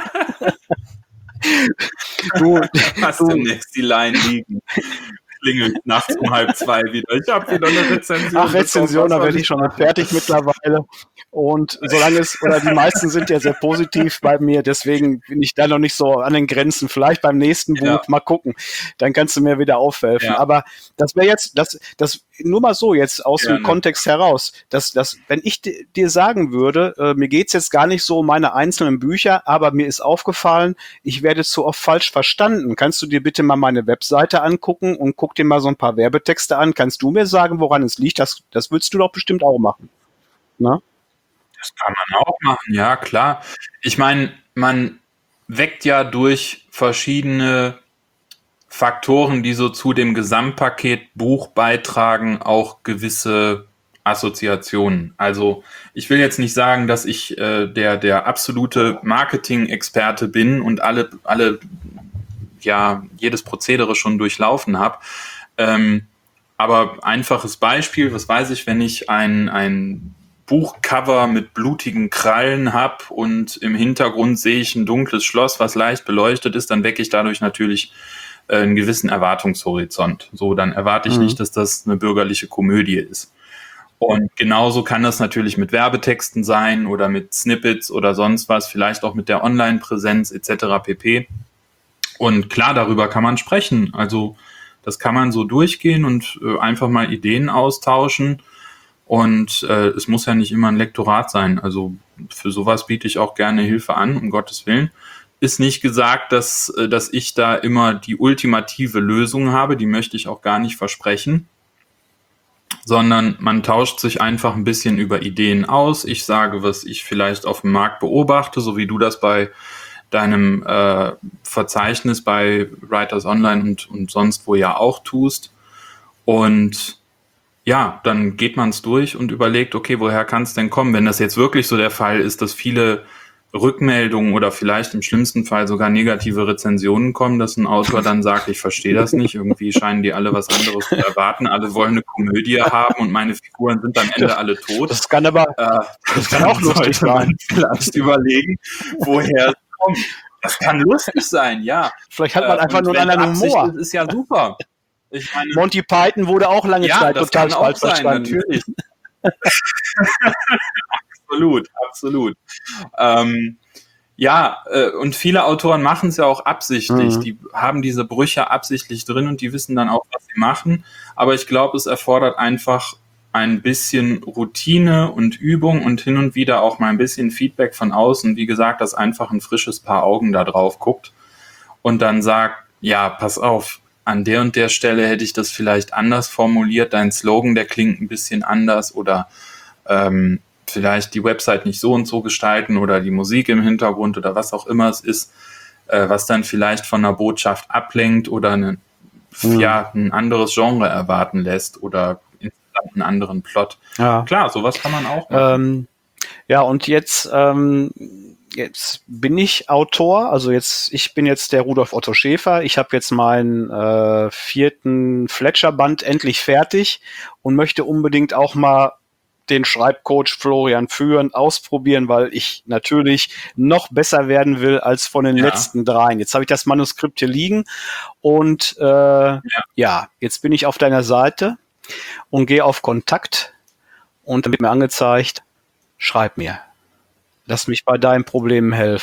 Du
hast du, demnächst die Line liegen. Klingelt nachts um halb zwei wieder. Ich habe wieder eine Rezension.
Ach, Rezension, da werde ich schon fertig mittlerweile. Und solange es, oder die meisten sind ja sehr positiv bei mir, deswegen bin ich da noch nicht so an den Grenzen. Vielleicht beim nächsten Buch, ja. mal gucken. Dann kannst du mir wieder aufhelfen. Ja. Aber das wäre jetzt, das, das, nur mal so jetzt aus Gerne. dem Kontext heraus, dass, dass, wenn ich d- dir sagen würde, äh, mir geht's jetzt gar nicht so um meine einzelnen Bücher, aber mir ist aufgefallen, ich werde zu oft falsch verstanden. Kannst du dir bitte mal meine Webseite angucken und guck dir mal so ein paar Werbetexte an? Kannst du mir sagen, woran es liegt? Das, das würdest du doch bestimmt auch machen. Na?
Das kann man auch machen, ja, klar. Ich meine, man weckt ja durch verschiedene Faktoren, die so zu dem Gesamtpaket Buch beitragen, auch gewisse Assoziationen. Also ich will jetzt nicht sagen, dass ich äh, der, der absolute Marketing-Experte bin und alle, alle, ja, jedes Prozedere schon durchlaufen habe. Ähm, aber einfaches Beispiel, was weiß ich, wenn ich ein, ein Buchcover mit blutigen Krallen habe und im Hintergrund sehe ich ein dunkles Schloss, was leicht beleuchtet ist, dann wecke ich dadurch natürlich äh, einen gewissen Erwartungshorizont. So, dann erwarte ich mhm. nicht, dass das eine bürgerliche Komödie ist. Und genauso kann das natürlich mit Werbetexten sein oder mit Snippets oder sonst was, vielleicht auch mit der Online-Präsenz et cetera pp. Und klar, darüber kann man sprechen. Also das kann man so durchgehen und äh, einfach mal Ideen austauschen. Und äh, es muss ja nicht immer ein Lektorat sein. Also für sowas biete ich auch gerne Hilfe an, um Gottes Willen. Ist nicht gesagt, dass, äh, dass ich da immer die ultimative Lösung habe. Die möchte ich auch gar nicht versprechen. Sondern man tauscht sich einfach ein bisschen über Ideen aus. Ich sage, was ich vielleicht auf dem Markt beobachte, so wie du das bei deinem äh, Verzeichnis bei Writers Online und, und sonst wo ja auch tust. Und ja, dann geht man es durch und überlegt, okay, woher kann es denn kommen? Wenn das jetzt wirklich so der Fall ist, dass viele Rückmeldungen oder vielleicht im schlimmsten Fall sogar negative Rezensionen kommen, dass ein Autor dann sagt, ich verstehe das nicht, irgendwie scheinen die alle was anderes zu erwarten, alle wollen eine Komödie haben und meine Figuren sind am Ende alle tot.
Das kann aber, äh, das kann auch lustig sein.
Vielleicht überlegen, woher es kommt. Das kann lustig sein, ja.
Vielleicht hat man einfach nur einen anderen Humor.
Das ist ja super. Ich meine,
Monty Python wurde auch lange
ja,
Zeit total falsch
verstanden. Natürlich. absolut, absolut. Ähm, ja, äh, und viele Autoren machen es ja auch absichtlich. Mhm. Die haben diese Brüche absichtlich drin und die wissen dann auch, was sie machen. Aber ich glaube, es erfordert einfach ein bisschen Routine und Übung und hin und wieder auch mal ein bisschen Feedback von außen. Wie gesagt, dass einfach ein frisches Paar Augen da drauf guckt und dann sagt, ja, pass auf, an der und der Stelle hätte ich das vielleicht anders formuliert, dein Slogan, der klingt ein bisschen anders oder ähm, vielleicht die Website nicht so und so gestalten oder die Musik im Hintergrund oder was auch immer es ist, äh, was dann vielleicht von einer Botschaft ablenkt oder eine, mhm. ja, ein anderes Genre erwarten lässt oder insgesamt einen anderen Plot.
Ja.
Klar, sowas kann man auch machen.
Ähm, ja, und jetzt ähm Jetzt bin ich Autor, also jetzt, ich bin jetzt der Rudolf Otto Schäfer. Ich habe jetzt meinen äh, vierten Fletcher-Band endlich fertig und möchte unbedingt auch mal den Schreibcoach Florian führen, ausprobieren, weil ich natürlich noch besser werden will als von den ja. letzten dreien. Jetzt habe ich das Manuskript hier liegen und äh, ja. ja, jetzt bin ich auf deiner Seite und gehe auf Kontakt und dann wird mir angezeigt, schreib mir. Lass mich bei deinen Problemen helfen.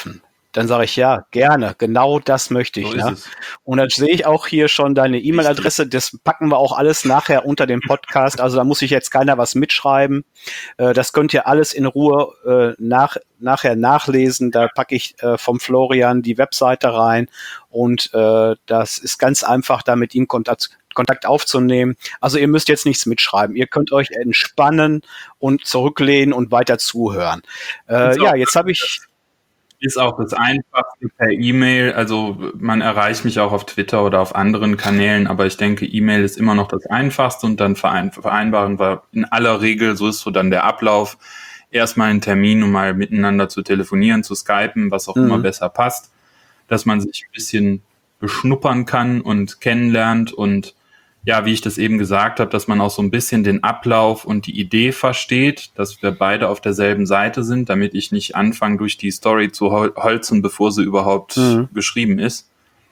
dann sage ich, ja, gerne, genau das möchte ich.
So ist
Ne?
es.
Und dann sehe ich auch hier schon deine E-Mail-Adresse, das packen wir auch alles nachher unter dem Podcast, also da muss sich jetzt keiner was mitschreiben. Äh, das könnt ihr alles in Ruhe äh, nach, nachher nachlesen, da packe ich äh, vom Florian die Webseite rein und äh, das ist ganz einfach, da mit ihm Kontakt Kontakt aufzunehmen. Also ihr müsst jetzt nichts mitschreiben. Ihr könnt euch entspannen und zurücklehnen und weiter zuhören. Äh, ja, jetzt habe ich...
Ist auch das Einfachste per E-Mail. Also man erreicht mich auch auf Twitter oder auf anderen Kanälen, aber ich denke, E-Mail ist immer noch das Einfachste und dann verein, vereinbaren wir in aller Regel, so ist so dann der Ablauf, erstmal einen Termin, um mal miteinander zu telefonieren, zu skypen, was auch mhm. immer besser passt, dass man sich ein bisschen beschnuppern kann und kennenlernt und ja, wie ich das eben gesagt habe, dass man auch so ein bisschen den Ablauf und die Idee versteht, dass wir beide auf derselben Seite sind, damit ich nicht anfange, durch die Story zu hol- holzen, bevor sie überhaupt mhm. geschrieben ist.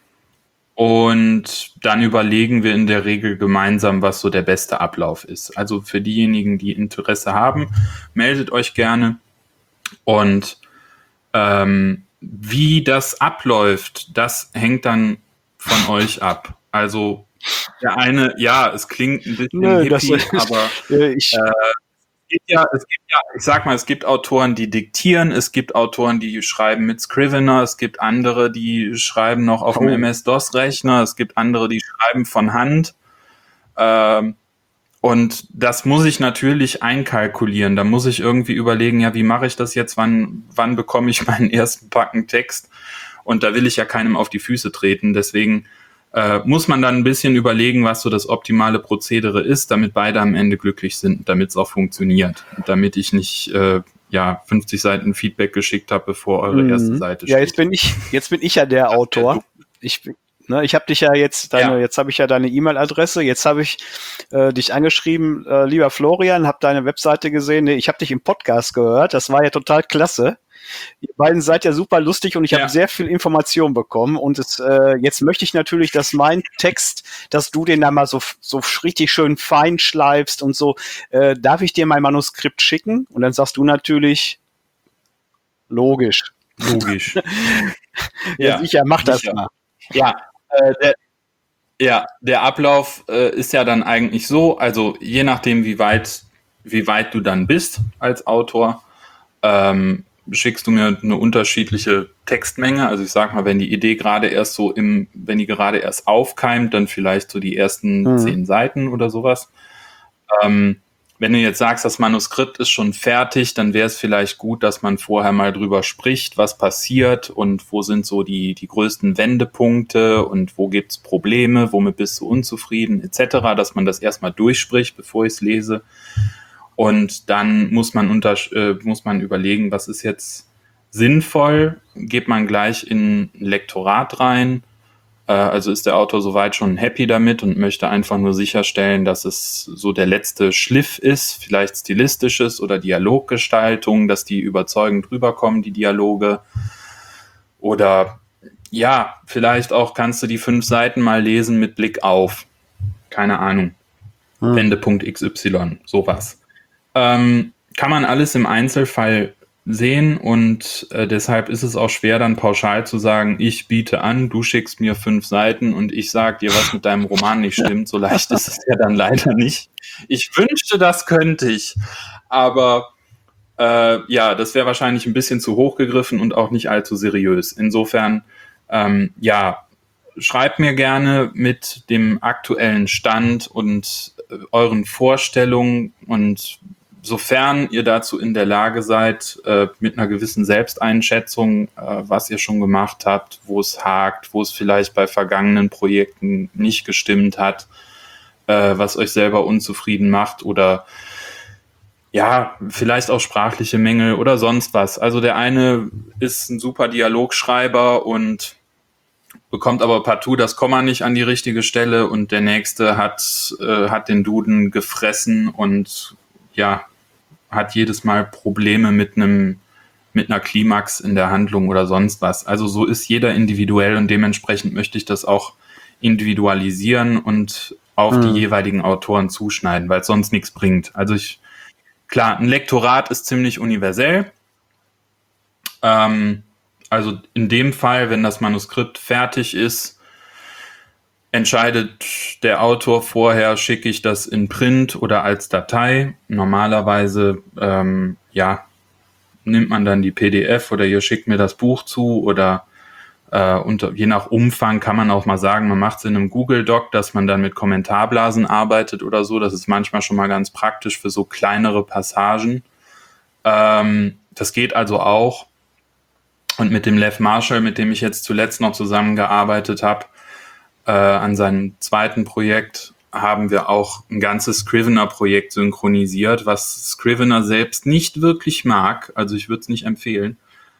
Und dann überlegen wir in der Regel gemeinsam, was so der beste Ablauf ist. Also für diejenigen, die Interesse haben, meldet euch gerne. Und ähm, wie das abläuft, das hängt dann von euch ab. Also der eine, ja, es klingt ein bisschen
Nö,
hippie,
das,
aber
ich,
äh, es gibt ja, es gibt ja, ich sag mal, es gibt Autoren, die diktieren, es gibt Autoren, die schreiben mit Scrivener, es gibt andere, die schreiben noch auf
oh.
dem M S-DOS-Rechner, es gibt andere, die schreiben von Hand. Ähm, und das muss ich natürlich einkalkulieren. Da muss ich irgendwie überlegen, ja, wie mache ich das jetzt? Wann, wann bekomme ich meinen ersten Packen Text? Und da will ich ja keinem auf die Füße treten. Deswegen Äh, muss man dann ein bisschen überlegen, was so das optimale Prozedere ist, damit beide am Ende glücklich sind, damit es auch funktioniert. Und damit ich nicht äh, ja, fünfzig Seiten Feedback geschickt habe, bevor eure mhm. erste Seite steht.
Ja, jetzt bin ich, jetzt bin ich ja der Autor. Ich, ne, ich habe dich ja jetzt, deine, ja. jetzt habe ich ja deine E-Mail-Adresse, jetzt habe ich äh, dich angeschrieben, äh, lieber Florian, habe deine Webseite gesehen, nee, ich habe dich im Podcast gehört, das war ja total klasse. Ihr beiden seid ja super lustig und ich ja. habe sehr viel Information bekommen und es, äh, jetzt möchte ich natürlich, dass mein Text, dass du den da mal so, so richtig schön fein schleifst und so, äh, darf ich dir mein Manuskript schicken? Und dann sagst du natürlich, logisch.
Logisch.
ja, ja, sicher, mach das
sicher.
mal.
Ja, äh, der, ja, der Ablauf äh, ist ja dann eigentlich so, also je nachdem, wie weit, wie weit du dann bist als Autor, ähm, schickst du mir eine unterschiedliche Textmenge. Also ich sag mal, wenn die Idee gerade erst so im, wenn die gerade erst aufkeimt, dann vielleicht so die ersten mhm. zehn Seiten oder sowas. Ähm, wenn du jetzt sagst, das Manuskript ist schon fertig, dann wäre es vielleicht gut, dass man vorher mal drüber spricht, was passiert und wo sind so die, die größten Wendepunkte und wo gibt's Probleme, womit bist du unzufrieden, et cetera, dass man das erstmal durchspricht, bevor ich es lese. Und dann muss man unter, äh, muss man überlegen, was ist jetzt sinnvoll? Geht man gleich in ein Lektorat rein? Äh, also ist der Autor soweit schon happy damit und möchte einfach nur sicherstellen, dass es so der letzte Schliff ist, vielleicht stilistisches oder Dialoggestaltung, dass die überzeugend rüberkommen, die Dialoge. Oder ja, vielleicht auch kannst du die fünf Seiten mal lesen mit Blick auf. Keine Ahnung. Hm. Wendepunkt X Y, sowas. Ähm, kann man alles im Einzelfall sehen und äh, deshalb ist es auch schwer, dann pauschal zu sagen, ich biete an, du schickst mir fünf Seiten und ich sag dir, was mit deinem Roman nicht stimmt. So leicht ist es ja dann leider nicht. Ich wünschte, das könnte ich, aber äh, ja, das wäre wahrscheinlich ein bisschen zu hoch gegriffen und auch nicht allzu seriös. Insofern, ähm, ja, schreibt mir gerne mit dem aktuellen Stand und äh, euren Vorstellungen und sofern ihr dazu in der Lage seid, äh, mit einer gewissen Selbsteinschätzung, äh, was ihr schon gemacht habt, wo es hakt, wo es vielleicht bei vergangenen Projekten nicht gestimmt hat, äh, was euch selber unzufrieden macht oder ja, vielleicht auch sprachliche Mängel oder sonst was. Also der eine ist ein super Dialogschreiber und bekommt aber partout das Komma nicht an die richtige Stelle und der nächste hat, äh, hat den Duden gefressen und ja, hat jedes Mal Probleme mit einem mit einer Klimax in der Handlung oder sonst was. Also so ist jeder individuell und dementsprechend möchte ich das auch individualisieren und auf mhm. die jeweiligen Autoren zuschneiden, weil es sonst nichts bringt. Also ich, klar, ein Lektorat ist ziemlich universell, ähm, also in dem Fall, wenn das Manuskript fertig ist, entscheidet der Autor vorher, schicke ich das in Print oder als Datei. Normalerweise, ähm, ja, nimmt man dann die P D F oder ihr schickt mir das Buch zu oder äh, unter, je nach Umfang kann man auch mal sagen, man macht es in einem Google Doc, dass man dann mit Kommentarblasen arbeitet oder so. Das ist manchmal schon mal ganz praktisch für so kleinere Passagen. Ähm, das geht also auch. Und mit dem Lev Marshall, mit dem ich jetzt zuletzt noch zusammengearbeitet habe, äh, an seinem zweiten Projekt, haben wir auch ein ganzes Scrivener-Projekt synchronisiert, was Scrivener selbst nicht wirklich mag. Also ich würde es nicht empfehlen.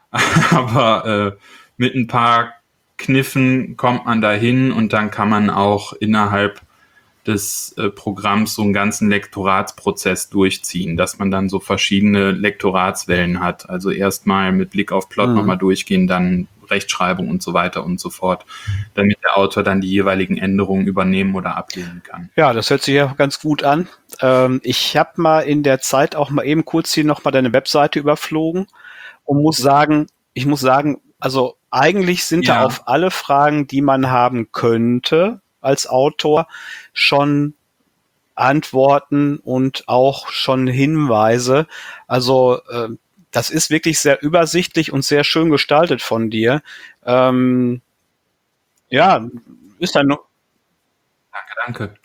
Aber äh, mit ein paar Kniffen kommt man dahin und dann kann man auch innerhalb des äh, Programms so einen ganzen Lektoratsprozess durchziehen, dass man dann so verschiedene Lektoratswellen hat. Also erstmal mit Blick auf Plot mhm. nochmal durchgehen, dann Rechtschreibung und so weiter und so fort, damit der Autor dann die jeweiligen Änderungen übernehmen oder ablehnen kann.
Ja, das hört sich ja ganz gut an. Ähm, ich habe mal in der Zeit auch mal eben kurz hier nochmal deine Webseite überflogen und muss sagen, ich muss sagen, also eigentlich sind ja. da auf alle Fragen, die man haben könnte als Autor, schon Antworten und auch schon Hinweise. Also äh, das ist wirklich sehr übersichtlich und sehr schön gestaltet von dir. Ähm, ja, ist dann noch.
Danke, danke.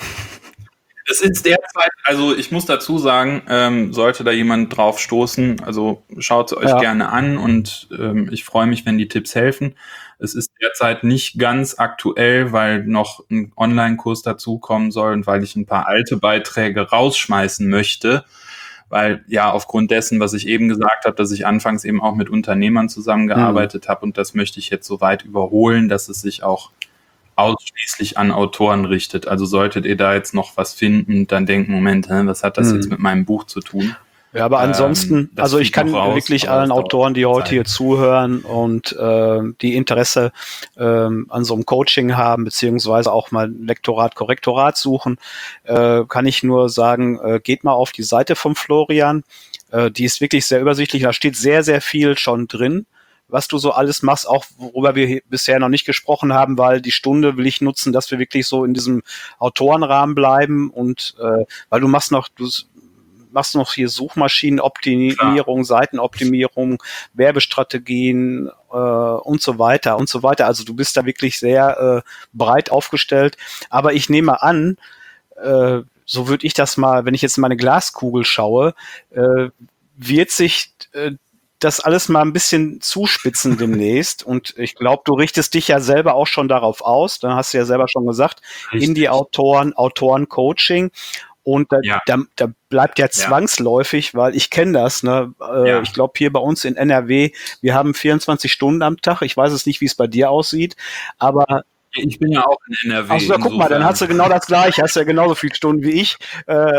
Es ist derzeit, also ich muss dazu sagen, ähm, sollte da jemand drauf stoßen, also schaut es euch ja. gerne an und ähm, ich freue mich, wenn die Tipps helfen. Es ist derzeit nicht ganz aktuell, weil noch ein Online-Kurs dazukommen soll und weil ich ein paar alte Beiträge rausschmeißen möchte, weil ja aufgrund dessen, was ich eben gesagt habe, dass ich anfangs eben auch mit Unternehmern zusammengearbeitet mhm. habe und das möchte ich jetzt so weit überholen, dass es sich auch ausschließlich an Autoren richtet. Also solltet ihr da jetzt noch was finden, dann denken, Moment, hä, was hat das mhm. jetzt mit meinem Buch zu tun?
Ja, aber ansonsten, ähm, also ich kann raus, wirklich allen Autoren, die heute Zeit. hier zuhören und äh, die Interesse äh, an so einem Coaching haben, beziehungsweise auch mal Lektorat, Korrektorat suchen, äh, kann ich nur sagen, äh, geht mal auf die Seite von Florian. Äh, die ist wirklich sehr übersichtlich. Da steht sehr, sehr viel schon drin, was du so alles machst, auch worüber wir bisher noch nicht gesprochen haben, weil die Stunde will ich nutzen, dass wir wirklich so in diesem Autorenrahmen bleiben und äh, weil du machst noch, du machst noch hier Suchmaschinenoptimierung, Klar. Seitenoptimierung, Werbestrategien äh, und so weiter und so weiter. Also du bist da wirklich sehr äh, breit aufgestellt. Aber ich nehme an, äh, so würde ich das mal, wenn ich jetzt in meine Glaskugel schaue, äh, wird sich äh, das alles mal ein bisschen zuspitzen demnächst. Und ich glaube, du richtest dich ja selber auch schon darauf aus. Dann hast du ja selber schon gesagt, Richtig. Indie-Autoren, Autoren-Coaching. Und da, ja. da, da bleibt ja zwangsläufig, ja. weil ich kenne das, ne? Äh, ja. Ich glaube, hier bei uns in N R W, wir haben vierundzwanzig Stunden am Tag. Ich weiß es nicht, wie es bei dir aussieht, aber
ich bin ja auch in N R W.
Also da, guck mal, dann hast du genau das Gleiche, hast ja genauso viele Stunden wie ich. Äh,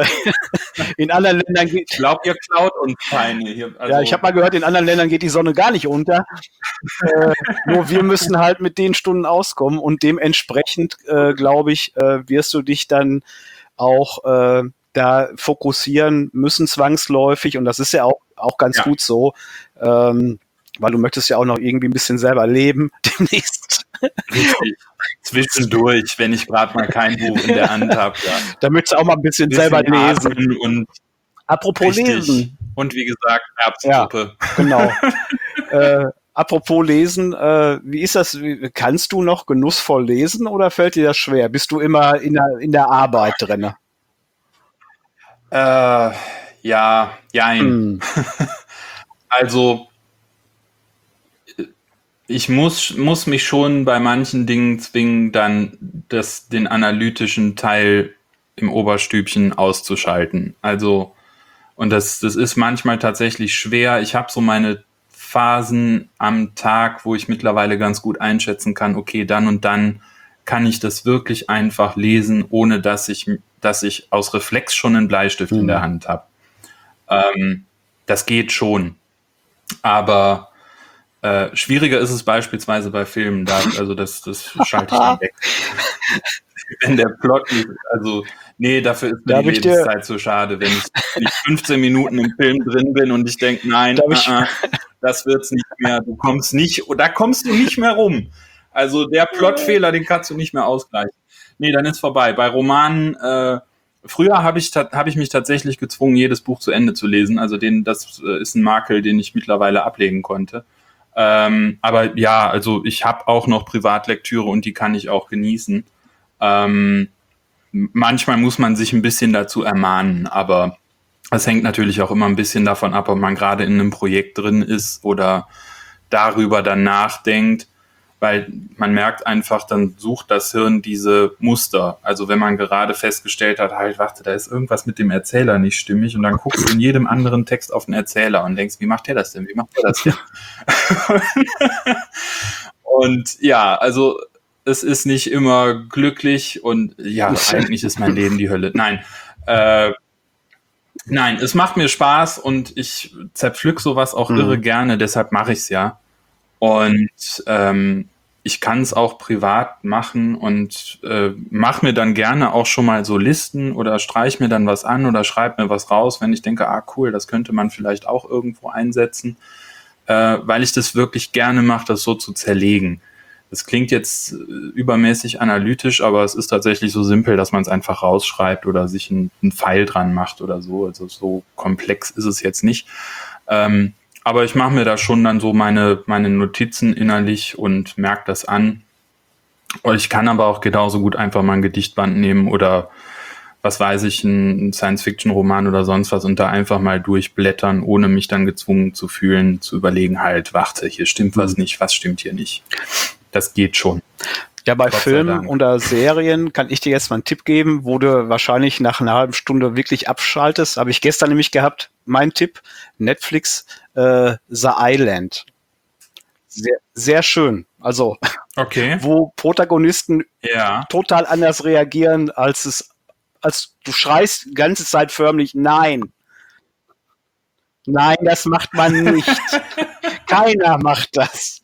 in anderen Ländern geht...
Ich glaube, ihr klaut uns keine hier.
Also ja, ich habe mal gehört, in anderen Ländern geht die Sonne gar nicht unter. äh, nur wir müssen halt mit den Stunden auskommen und dementsprechend, äh, glaube ich, äh, wirst du dich dann auch äh, da fokussieren müssen zwangsläufig und das ist ja auch, auch ganz ja. gut so, ähm, weil du möchtest ja auch noch irgendwie ein bisschen selber leben demnächst.
Richtig. Zwischendurch, wenn ich gerade mal kein Buch in der Hand habe. Ja.
Da möchtest du auch mal ein bisschen, bisschen selber lesen.
Und
apropos richtig. Lesen.
Und wie gesagt, Erbsensuppe.
Ja, genau. äh, apropos Lesen, äh, wie ist das? Kannst du noch genussvoll lesen oder fällt dir das schwer? Bist du immer in der, in der Arbeit drin?
Äh, ja, jein. Hm. Also ich muss, muss mich schon bei manchen Dingen zwingen, dann das, den analytischen Teil im Oberstübchen auszuschalten. Also, und das, das ist manchmal tatsächlich schwer. Ich habe so meine Phasen am Tag, wo ich mittlerweile ganz gut einschätzen kann, okay, dann und dann kann ich das wirklich einfach lesen, ohne dass ich, dass ich aus Reflex schon einen Bleistift mhm. in der Hand habe. Ähm, das geht schon. Aber Äh, schwieriger ist es beispielsweise bei Filmen, da, also das, das schalte ich dann weg. Wenn der Plot nicht, also nee, dafür ist mir die Lebenszeit so schade, wenn ich nicht fünfzehn Minuten im Film drin bin und ich denke, nein, uh-uh, das wird's nicht mehr. Du kommst nicht, da kommst du nicht mehr rum. Also der Plotfehler, den kannst du nicht mehr ausgleichen. Nee, dann ist vorbei. Bei Romanen, äh, früher habe ich, hab ich mich tatsächlich gezwungen, jedes Buch zu Ende zu lesen. Also den, das ist ein Makel, den ich mittlerweile ablegen konnte. Ähm, aber ja, also ich habe auch noch Privatlektüre und die kann ich auch genießen. Ähm, manchmal muss man sich ein bisschen dazu ermahnen, aber es hängt natürlich auch immer ein bisschen davon ab, ob man gerade in einem Projekt drin ist oder darüber dann nachdenkt, weil man merkt einfach, dann sucht das Hirn diese Muster. Also wenn man gerade festgestellt hat, halt, warte, da ist irgendwas mit dem Erzähler nicht stimmig und dann guckst du in jedem anderen Text auf den Erzähler und denkst, wie macht der das denn? Wie macht der das denn? Und ja, also es ist nicht immer glücklich und ja, eigentlich ist mein Leben die Hölle. Nein, äh, nein, es macht mir Spaß und ich zerpflück sowas auch mhm. irre gerne, deshalb mache ich es ja. Und ähm, ich kann es auch privat machen und äh, mache mir dann gerne auch schon mal so Listen oder streich mir dann was an oder schreibe mir was raus, wenn ich denke, ah cool, das könnte man vielleicht auch irgendwo einsetzen, äh, weil ich das wirklich gerne mache, das so zu zerlegen. Das klingt jetzt äh, übermäßig analytisch, aber es ist tatsächlich so simpel, dass man es einfach rausschreibt oder sich ein, ein Pfeil dran macht oder so. Also so komplex ist es jetzt nicht. Ähm, Aber ich mache mir da schon dann so meine, meine Notizen innerlich und merke das an. Und ich kann aber auch genauso gut einfach mal ein Gedichtband nehmen oder was weiß ich, ein Science-Fiction-Roman oder sonst was und da einfach mal durchblättern, ohne mich dann gezwungen zu fühlen, zu überlegen, halt, warte, hier stimmt was nicht, was stimmt hier nicht. Das geht schon.
Ja, bei Filmen oder Serien kann ich dir jetzt mal einen Tipp geben, wo du wahrscheinlich nach einer halben Stunde wirklich abschaltest. Habe ich gestern nämlich gehabt, mein Tipp, Netflix, äh, The Island. Sehr, sehr schön. Also,
okay.
Wo Protagonisten
ja.
total anders reagieren, als es, als du schreist die ganze Zeit förmlich, nein. Nein, das macht man nicht. Keiner macht das.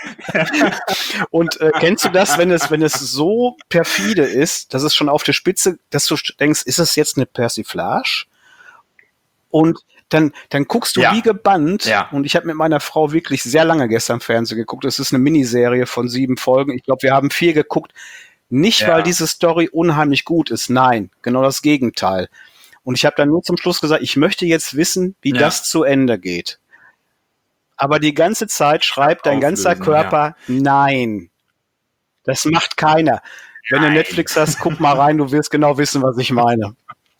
Und äh, kennst du das, wenn es, wenn es so perfide ist, dass es schon auf der Spitze, dass du denkst, ist das jetzt eine Persiflage? Und dann, dann guckst du
ja.
wie gebannt.
Ja.
Und ich habe mit meiner Frau wirklich sehr lange gestern Fernsehen geguckt. Es ist eine Miniserie von sieben Folgen. Ich glaube, wir haben vier geguckt. Nicht, ja. weil diese Story unheimlich gut ist. Nein, genau das Gegenteil. Und ich habe dann nur zum Schluss gesagt, ich möchte jetzt wissen, wie ja. das zu Ende geht. Aber die ganze Zeit schreibt dein Auflösen, ganzer Körper, ja. nein. Das macht keiner. Wenn nein. du Netflix hast, guck mal rein, du wirst genau wissen, was ich meine.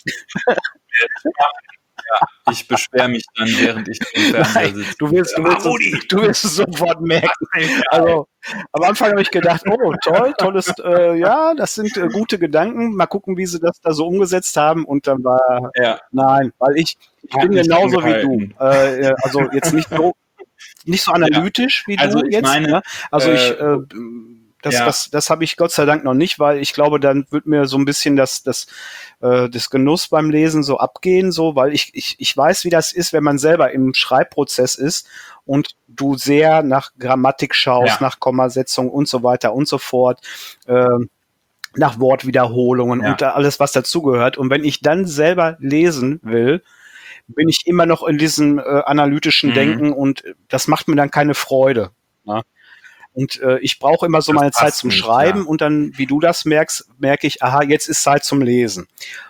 Ja, ich beschwere mich dann, während ich im Fernseher sitze.
Du wirst, du, wirst es, du wirst es sofort merken. Also, am Anfang habe ich gedacht, oh, toll, tolles, äh, ja, das sind äh, gute Gedanken. Mal gucken, wie sie das da so umgesetzt haben. Und dann war,
ja.
nein, weil ich, ich bin genauso wie du. Äh, also jetzt nicht so, nicht so analytisch ja. wie
also
du
ich
jetzt.
Meine,
ne? Also
äh,
ich, äh, das, ja. das, das habe ich Gott sei Dank noch nicht, weil ich glaube, dann wird mir so ein bisschen das, das, äh, das Genuss beim Lesen so abgehen, so, weil ich, ich, ich weiß, wie das ist, wenn man selber im Schreibprozess ist und du sehr nach Grammatik schaust, ja. nach Kommasetzung und so weiter und so fort, äh, nach Wortwiederholungen ja. und da alles, was dazugehört. Und wenn ich dann selber lesen will, bin ich immer noch in diesem äh, analytischen mhm. Denken und das macht mir dann keine Freude. Ne? Und äh, ich brauche immer so das meine Zeit zum nicht, Schreiben ja. und dann, wie du das merkst, merke ich, aha, jetzt ist Zeit zum Lesen.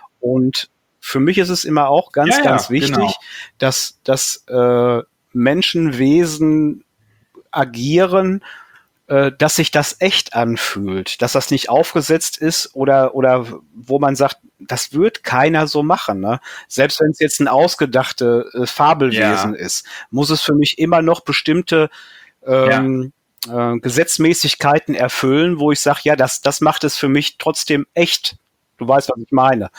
Und für mich ist es immer auch ganz, ja, ganz ja, wichtig, genau. dass, dass äh, Menschenwesen agieren, äh, dass sich das echt anfühlt, dass das nicht aufgesetzt ist oder, oder wo man sagt, das wird keiner so machen. Ne? Selbst wenn es jetzt ein ausgedachte äh, Fabelwesen ja. ist, muss es für mich immer noch bestimmte ähm, ja. Äh, Gesetzmäßigkeiten erfüllen, wo ich sage, ja, das, das macht es für mich trotzdem echt. Du weißt, was ich meine.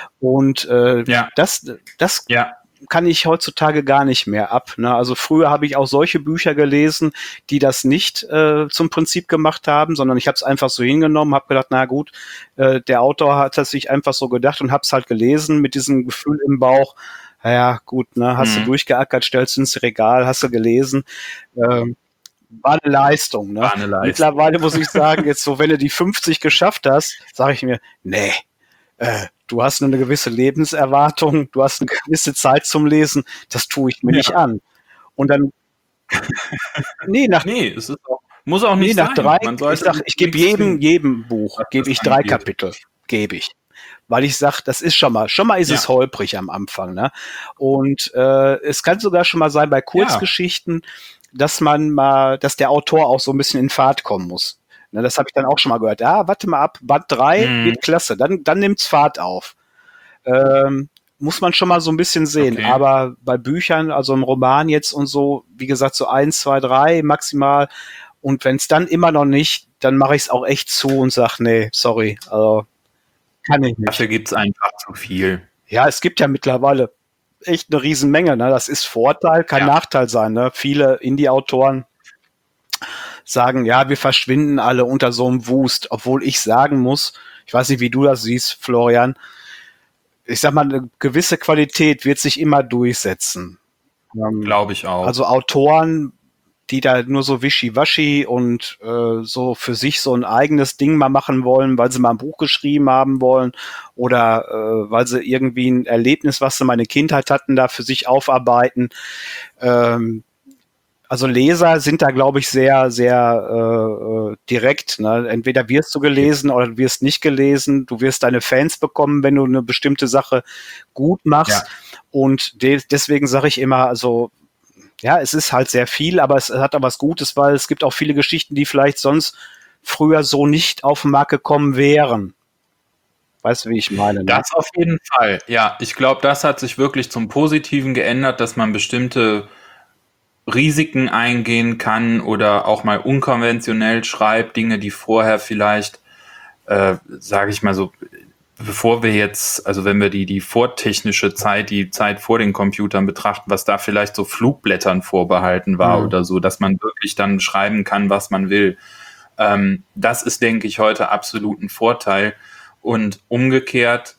Und äh, ja. das, das ja. kann ich heutzutage gar nicht mehr ab. Ne? Also früher habe ich auch solche Bücher gelesen, die das nicht äh, zum Prinzip gemacht haben, sondern ich habe es einfach so hingenommen, habe gedacht, na gut, äh, der Autor hat das sich einfach so gedacht und habe es halt gelesen mit diesem Gefühl im Bauch. Ja, gut, ne, hast mhm. du durchgeackert, stellst du ins Regal, hast du gelesen. Ähm, War eine Leistung, ne? War eine Leistung. Mittlerweile muss ich sagen, jetzt so, wenn du die fünfzig geschafft hast, sage ich mir, nee, äh, du hast nur eine gewisse Lebenserwartung, du hast eine gewisse Zeit zum Lesen, das tue ich mir ja. nicht an. Und dann Nee, nach,
nee, es ist auch, muss auch
nee,
nicht
nach
sein.
drei,
Man
ich
sollte
sag, ich gebe
nichts
jedem,
zwingen,
jedem Buch,
was
gebe
das
ich drei
angeht.
Kapitel, gebe ich. Weil ich sage, das ist schon mal, schon mal ist
Ja.
es holprig am Anfang, ne? Und äh, es kann sogar schon mal sein bei Kurzgeschichten, dass man mal, dass der Autor auch so ein bisschen in Fahrt kommen muss. Ne, das habe ich dann auch schon mal gehört. Ja, warte mal ab, Band drei
Mhm.
wird klasse, dann, dann nimmt's Fahrt auf. Ähm, muss man schon mal so ein bisschen sehen.
Okay.
Aber bei Büchern, also im Roman jetzt und so, wie gesagt, so eins, zwei, drei maximal. Und wenn es dann immer noch nicht, dann mache ich es auch echt zu und sage, nee, sorry, also kann ich nicht.
Dafür gibt es einfach zu viel.
Ja, es gibt ja mittlerweile echt eine Riesenmenge. Ne? Das ist Vorteil, kann
Ja.
Nachteil sein. Ne? Viele Indie-Autoren sagen, ja, wir verschwinden alle unter so einem Wust, obwohl ich sagen muss, ich weiß nicht, wie du das siehst, Florian, ich sag mal, eine gewisse Qualität wird sich immer durchsetzen. Ähm,
Glaube ich auch.
Also Autoren, die da nur so wischiwaschi und äh, so für sich so ein eigenes Ding mal machen wollen, weil sie mal ein Buch geschrieben haben wollen oder äh, weil sie irgendwie ein Erlebnis, was sie meine Kindheit hatten, da für sich aufarbeiten. Ähm, also Leser sind da, glaube ich, sehr, sehr äh, direkt. Ne? Entweder wirst du gelesen oder du wirst nicht gelesen. Du wirst deine Fans bekommen, wenn du eine bestimmte Sache gut machst.
Ja.
Und de deswegen sage ich immer, also ja, es ist halt sehr viel, aber es hat auch was Gutes, weil es gibt auch viele Geschichten, die vielleicht sonst früher so nicht auf den Markt gekommen wären. Weißt du, wie ich meine? Ne?
Das auf jeden Fall. Ja, ich glaube, das hat sich wirklich zum Positiven geändert, dass man bestimmte Risiken eingehen kann oder auch mal unkonventionell schreibt, Dinge, die vorher vielleicht, äh, sage ich mal so, bevor wir jetzt, also wenn wir die, die vortechnische Zeit, die Zeit vor den Computern betrachten, was da vielleicht so Flugblättern vorbehalten war
Mhm.
oder so, dass man wirklich dann schreiben kann, was man will. Ähm, das ist, denke ich, heute absolut ein Vorteil. Und umgekehrt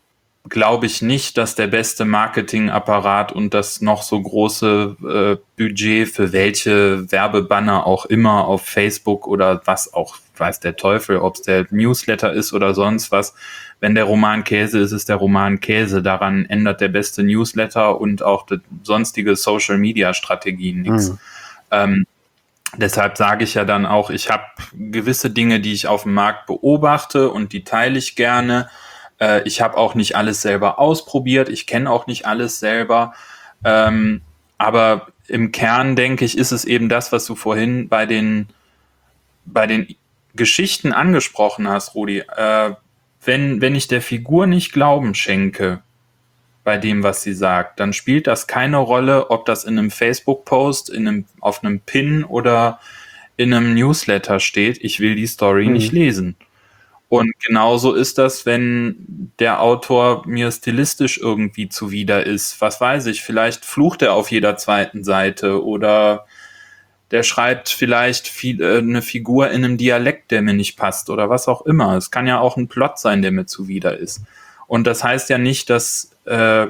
glaube ich nicht, dass der beste Marketingapparat und das noch so große äh, Budget für welche Werbebanner auch immer auf Facebook oder was auch, weiß der Teufel, ob es der Newsletter ist oder sonst was. Wenn der Roman Käse ist, ist der Roman Käse. Daran ändert der beste Newsletter und auch die sonstige Social-Media-Strategien nichts.
Mhm.
Ähm, deshalb sage ich ja dann auch, ich habe gewisse Dinge, die ich auf dem Markt beobachte und die teile ich gerne. Äh, ich habe auch nicht alles selber ausprobiert. Ich kenne auch nicht alles selber. Ähm, aber im Kern, denke ich, ist es eben das, was du vorhin bei den, bei den Geschichten angesprochen hast, Rudi. Äh, wenn, wenn ich der Figur nicht Glauben schenke, bei dem, was sie sagt, dann spielt das keine Rolle, ob das in einem Facebook-Post, in einem, auf einem Pin oder in einem Newsletter steht. Ich will die Story
Mhm.
nicht lesen. Und genauso ist das, wenn der Autor mir stilistisch irgendwie zuwider ist. Was weiß ich, vielleicht flucht er auf jeder zweiten Seite oder der schreibt vielleicht viel, äh, eine Figur in einem Dialekt, der mir nicht passt oder was auch immer. Es kann ja auch ein Plot sein, der mir zuwider ist. Und das heißt ja nicht, dass, äh,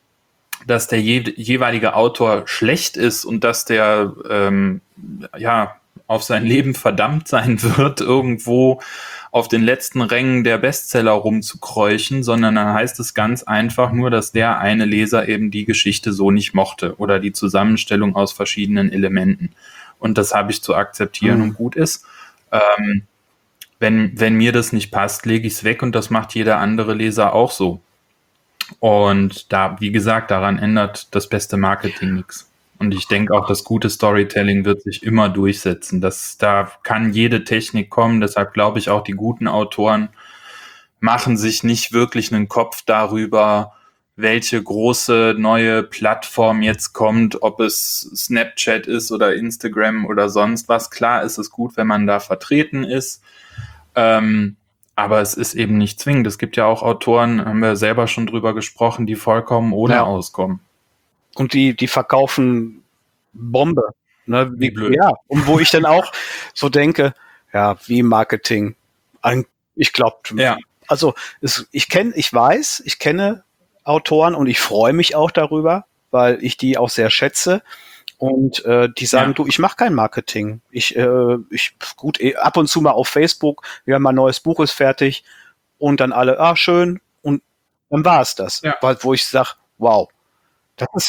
dass der je, jeweilige Autor schlecht ist und dass der ähm, ja auf sein Leben verdammt sein wird, irgendwo auf den letzten Rängen der Bestseller rumzukräuchen, sondern dann heißt es ganz einfach nur, dass der eine Leser eben die Geschichte so nicht mochte oder die Zusammenstellung aus verschiedenen Elementen. Und das habe ich zu akzeptieren
Mhm.
und gut ist. Ähm, wenn, wenn mir das nicht passt, lege ich es weg und das macht jeder andere Leser auch so. Und da, wie gesagt, daran ändert das beste Marketing nichts. Und ich denke auch, das gute Storytelling wird sich immer durchsetzen. Das, da kann jede Technik kommen. Deshalb glaube ich auch, die guten Autoren machen sich nicht wirklich einen Kopf darüber, welche große neue Plattform jetzt kommt, ob es Snapchat ist oder Instagram oder sonst was. Klar ist es gut, wenn man da vertreten ist. Ähm, aber es ist eben nicht zwingend. Es gibt ja auch Autoren, haben wir selber schon drüber gesprochen, die vollkommen ohne
Ja.
auskommen.
Und die, die verkaufen Bombe. Ne?
Wie
Wie,
blöd.
ja, und wo ich dann auch so denke, ja, wie Marketing. Ein, ich glaube,
Ja.
also es, ich kenne, ich weiß, ich kenne Autoren und ich freue mich auch darüber, weil ich die auch sehr schätze. Und äh, die sagen,
Ja.
du, ich mache kein Marketing. Ich, äh, ich gut, eh, ab und zu mal auf Facebook, ja, mein neues Buch ist fertig und dann alle, ah, schön, und dann war es das.
Ja.
Weil, wo ich sage, wow, das ist ja,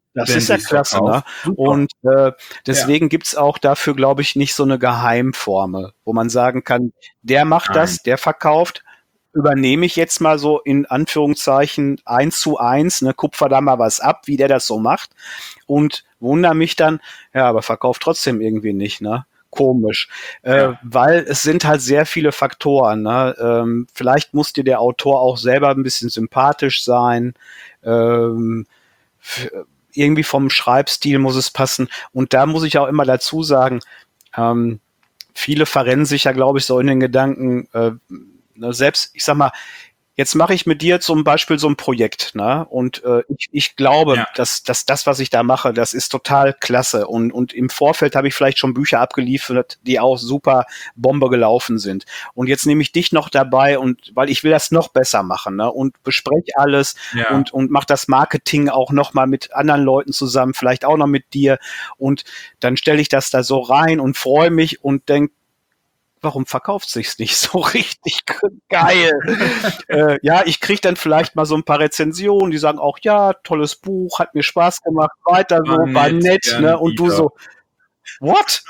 Das
wenn
ist ja
sich's
klasse, ne?
verkauft, super.
Und äh,
Ja.
deswegen gibt's auch dafür, glaube ich, nicht so eine Geheimformel, wo man sagen kann, der macht
Nein.
das, der verkauft, übernehme ich jetzt mal so in Anführungszeichen eins zu eins, ne, kupfer da mal was ab, wie der das so macht und wundere mich dann, ja, aber verkauft trotzdem irgendwie nicht, ne? Komisch. Äh,
Ja.
weil es sind halt sehr viele Faktoren, ne? Ähm, vielleicht muss dir der Autor auch selber ein bisschen sympathisch sein, ähm, f- irgendwie vom Schreibstil muss es passen. Und da muss ich auch immer dazu sagen, ähm, viele verrennen sich ja, glaube ich, so in den Gedanken, äh, ne, selbst, ich sag mal, jetzt mache ich mit dir zum Beispiel so ein Projekt, ne? Und äh, ich, ich glaube,
Ja.
dass, dass das, was ich da mache, das ist total klasse. Und, und im Vorfeld habe ich vielleicht schon Bücher abgeliefert, die auch super Bombe gelaufen sind. Und jetzt nehme ich dich noch dabei und weil ich will das noch besser machen, ne? Und bespreche alles
Ja.
und, und mach das Marketing auch noch mal mit anderen Leuten zusammen, vielleicht auch noch mit dir. Und dann stelle ich das da so rein und freue mich und denke, warum verkauft sich's nicht so richtig geil? äh, ja, ich kriege dann vielleicht mal so ein paar Rezensionen, die sagen auch, ja, tolles Buch, hat mir Spaß gemacht, weiter so,
War
war
nett,
nett,
gerne
ne? Und du
wieder.
so, what?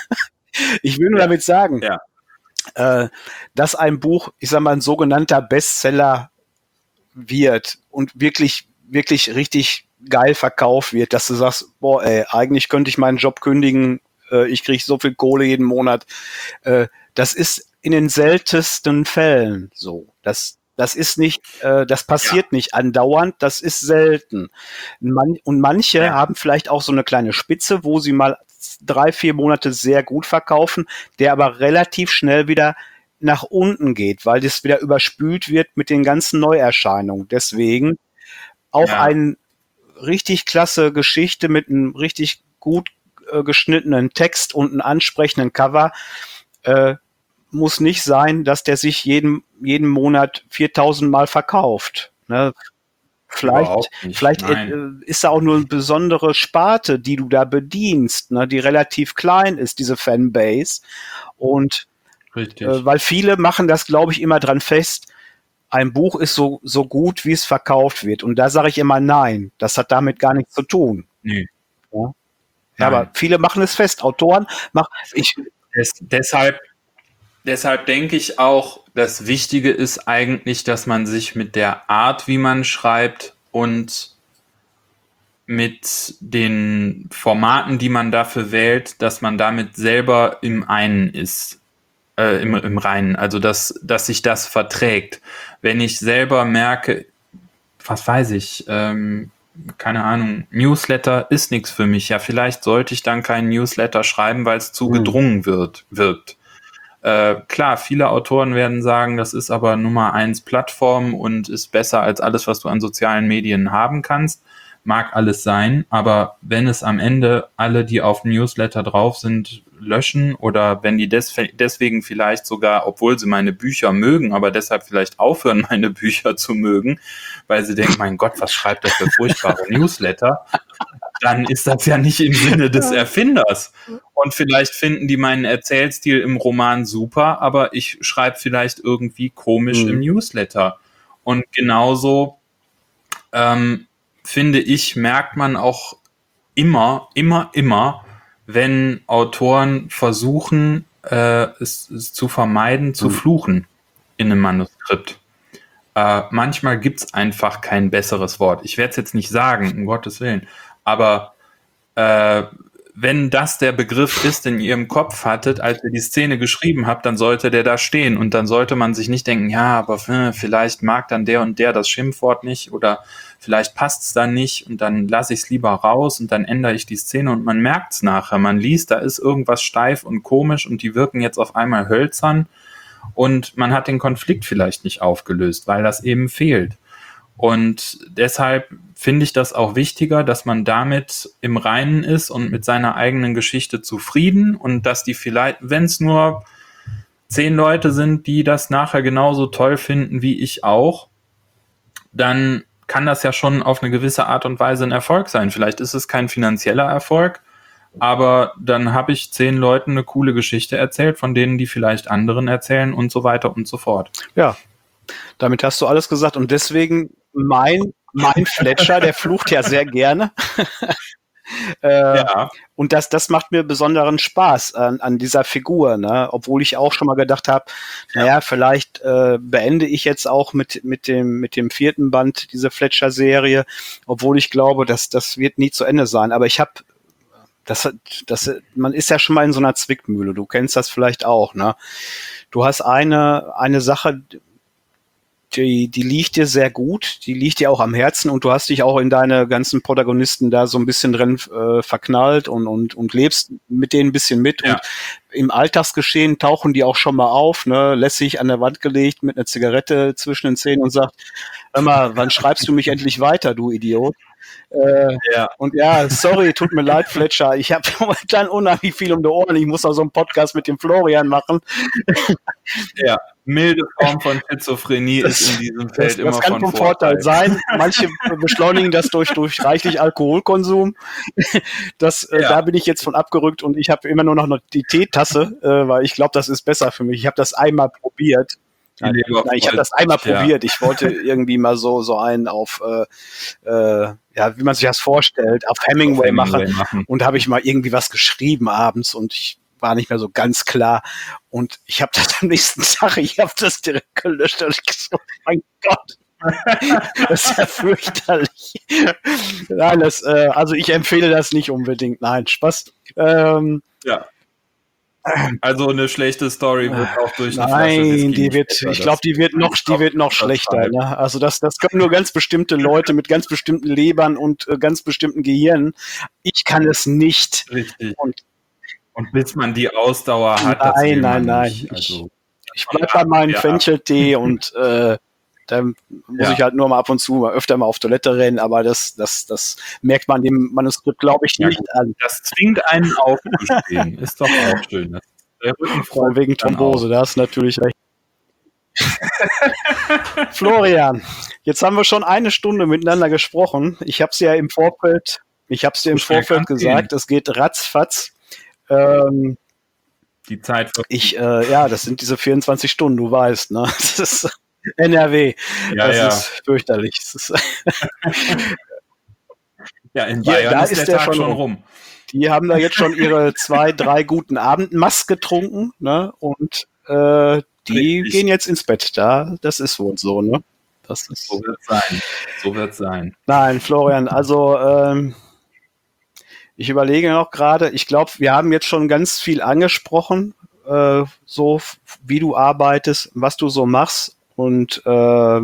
Ich will nur
Ja.
damit sagen,
Ja.
äh, dass ein Buch, ich sag mal, ein sogenannter Bestseller wird und wirklich, wirklich richtig geil verkauft wird, dass du sagst, boah, ey, eigentlich könnte ich meinen Job kündigen, äh, ich kriege so viel Kohle jeden Monat. Äh, das ist in den seltensten Fällen so. Das, das ist nicht, äh, das passiert
Ja.
nicht andauernd, das ist selten. Man, und manche
Ja.
haben vielleicht auch so eine kleine Spitze, wo sie mal drei, vier Monate sehr gut verkaufen, der aber relativ schnell wieder nach unten geht, weil das wieder überspült wird mit den ganzen Neuerscheinungen. Deswegen auch
Ja.
eine richtig klasse Geschichte mit einem richtig gut äh, geschnittenen Text und einem ansprechenden Cover äh, muss nicht sein, dass der sich jeden, jeden Monat viertausend Mal verkauft. Ne? Vielleicht,
Überhaupt nicht.
vielleicht äh,
Nein.
ist da auch nur eine besondere Sparte, die du da bedienst, ne? Die relativ klein ist, diese Fanbase. Und
Richtig.
äh, weil viele machen das, glaube ich, immer dran fest, ein Buch ist so, so gut, wie es verkauft wird. Und da sage ich immer nein, das hat damit gar nichts zu tun.
Nee.
Ja, ja aber
Nein.
viele machen es fest. Autoren machen, ich,
Des, deshalb, deshalb denke ich auch, das Wichtige ist eigentlich, dass man sich mit der Art, wie man schreibt und mit den Formaten, die man dafür wählt, dass man damit selber im einen ist, äh, im, im Reinen. Also, dass, dass sich das verträgt. Wenn ich selber merke, was weiß ich, ähm, keine Ahnung, Newsletter ist nichts für mich. Ja, vielleicht sollte ich dann keinen Newsletter schreiben, weil es zu
Hm.
gedrungen wird, wirkt. Äh, klar, viele Autoren werden sagen, das ist aber Nummer eins Plattform und ist besser als alles, was du an sozialen Medien haben kannst. Mag alles sein, aber wenn es am Ende alle, die auf dem Newsletter drauf sind, löschen oder wenn die des, deswegen vielleicht sogar, obwohl sie meine Bücher mögen, aber deshalb vielleicht aufhören, meine Bücher zu mögen, weil sie denken, mein Gott, was schreibt der für furchtbare Newsletter, dann ist das ja nicht im Sinne des Erfinders. Und vielleicht finden die meinen Erzählstil im Roman super, aber ich schreibe vielleicht irgendwie komisch
Mhm.
im Newsletter. Und genauso ähm, finde ich, merkt man auch immer, immer, immer, wenn Autoren versuchen, äh, es, es zu vermeiden, zu
Mhm.
fluchen in einem Manuskript. Äh, manchmal gibt es einfach kein besseres Wort. Ich werde es jetzt nicht sagen, um Gottes Willen. Aber äh, wenn das der Begriff ist, den ihr im Kopf hattet, als ihr die Szene geschrieben habt, dann sollte der da stehen. Und dann sollte man sich nicht denken, ja, aber äh, vielleicht mag dann der und der das Schimpfwort nicht oder vielleicht passt es dann nicht und dann lasse ich es lieber raus und dann ändere ich die Szene und man merkt es nachher. Man liest, da ist irgendwas steif und komisch und die wirken jetzt auf einmal hölzern und man hat den Konflikt vielleicht nicht aufgelöst, weil das eben fehlt. Und deshalb finde ich das auch wichtiger, dass man damit im Reinen ist und mit seiner eigenen Geschichte zufrieden und dass die vielleicht, wenn es nur zehn Leute sind, die das nachher genauso toll finden wie ich auch, dann kann das ja schon auf eine gewisse Art und Weise ein Erfolg sein. Vielleicht ist es kein finanzieller Erfolg, aber dann habe ich zehn Leuten eine coole Geschichte erzählt, von denen die vielleicht anderen erzählen und so weiter und so fort.
Ja, damit hast du alles gesagt. Und deswegen mein mein Fletcher, der flucht ja sehr gerne. äh, ja. Und das, das macht mir besonderen Spaß an, an dieser Figur, ne? Obwohl ich auch schon mal gedacht habe, ja. naja, vielleicht äh, beende ich jetzt auch mit, mit, dem, mit dem vierten Band diese Fletcher-Serie, obwohl ich glaube, dass das wird nie zu Ende sein. Aber ich habe Das, das, man ist ja schon mal in so einer Zwickmühle. Du kennst das vielleicht auch, ne? Du hast eine, eine Sache, die, die liegt dir sehr gut, die liegt dir auch am Herzen und du hast dich auch in deine ganzen Protagonisten da so ein bisschen drin äh, verknallt und, und, und lebst mit denen ein bisschen mit. Ja. Und im Alltagsgeschehen tauchen die auch schon mal auf, ne? Lässig an der Wand gelegt mit einer Zigarette zwischen den Zähnen und sagt, hör mal, wann schreibst du mich endlich weiter, du Idiot? Äh, ja. Und ja, sorry, tut mir leid, Fletcher. Ich habe momentan unheimlich viel um die Ohren. Ich muss auch so einen Podcast mit dem Florian machen.
Ja, milde Form von Schizophrenie das, ist in diesem Feld das, immer
das kann
von
vom Vorteil, Vorteil sein. Manche beschleunigen das durch, durch reichlich Alkoholkonsum. Das, ja. äh, da bin ich jetzt von abgerückt und ich habe immer nur noch die Teetasse, äh, weil ich glaube, das ist besser für mich. Ich habe das einmal probiert. Nein, nein, ich habe das einmal ja. probiert. Ich wollte irgendwie mal so so einen auf, äh, äh, ja, wie man sich das vorstellt, auf Hemingway, auf Hemingway machen. machen. Und habe ich mal irgendwie was geschrieben abends und ich war nicht mehr so ganz klar. Und ich habe das am nächsten Tag, ich habe das direkt gelöscht und ich gesagt, oh mein Gott. Das ist ja fürchterlich. Nein, das, äh, also ich empfehle das nicht unbedingt. Nein, Spaß. Ähm,
ja. Also eine schlechte Story wird auch durch eine
Nein,
Flasche Whisky
die wird, ich glaube, die wird noch, die wird noch schlechter. Ne? Also das, das können nur ganz bestimmte Leute mit ganz bestimmten Lebern und äh, ganz bestimmten Gehirnen. Ich kann es nicht.
Richtig. Und, und bis man die Ausdauer hat,
nein,
das will
nein,
man
nein.
nicht. Also,
ich ich bleibe bei meinem ja. Fencheltee und äh, da muss ja. ich halt nur mal ab und zu mal öfter mal auf Toilette rennen, aber das, das, das merkt man dem Manuskript, glaube ich, nicht ja, an.
Das zwingt einen aufzustehen. Ist doch auch schön. Das der
Von wegen Thrombose, da hast du natürlich recht. Florian, jetzt haben wir schon eine Stunde miteinander gesprochen. Ich habe es ja im Vorfeld, ich habe es dir im Vorfeld gesagt, es geht ratzfatz. Ähm,
Die Zeit.
Ich, äh, ja, das sind diese vierundzwanzig Stunden, du weißt, ne? Das ist N R W.
Ja,
das
ja.
ist fürchterlich. Das ist
ja, in Bayern
ja, da
ist,
ist
der,
der
Tag
schon
schon rum.
Die haben da jetzt schon ihre zwei, drei guten Abendmass getrunken, ne? Und äh, die Richtig. gehen jetzt ins Bett. Da, das ist wohl so, ne? Das ist
so wird es sein. So wird es sein.
Nein, Florian, also ähm, ich überlege noch gerade, ich glaube, wir haben jetzt schon ganz viel angesprochen, äh, so wie du arbeitest, was du so machst. Und äh,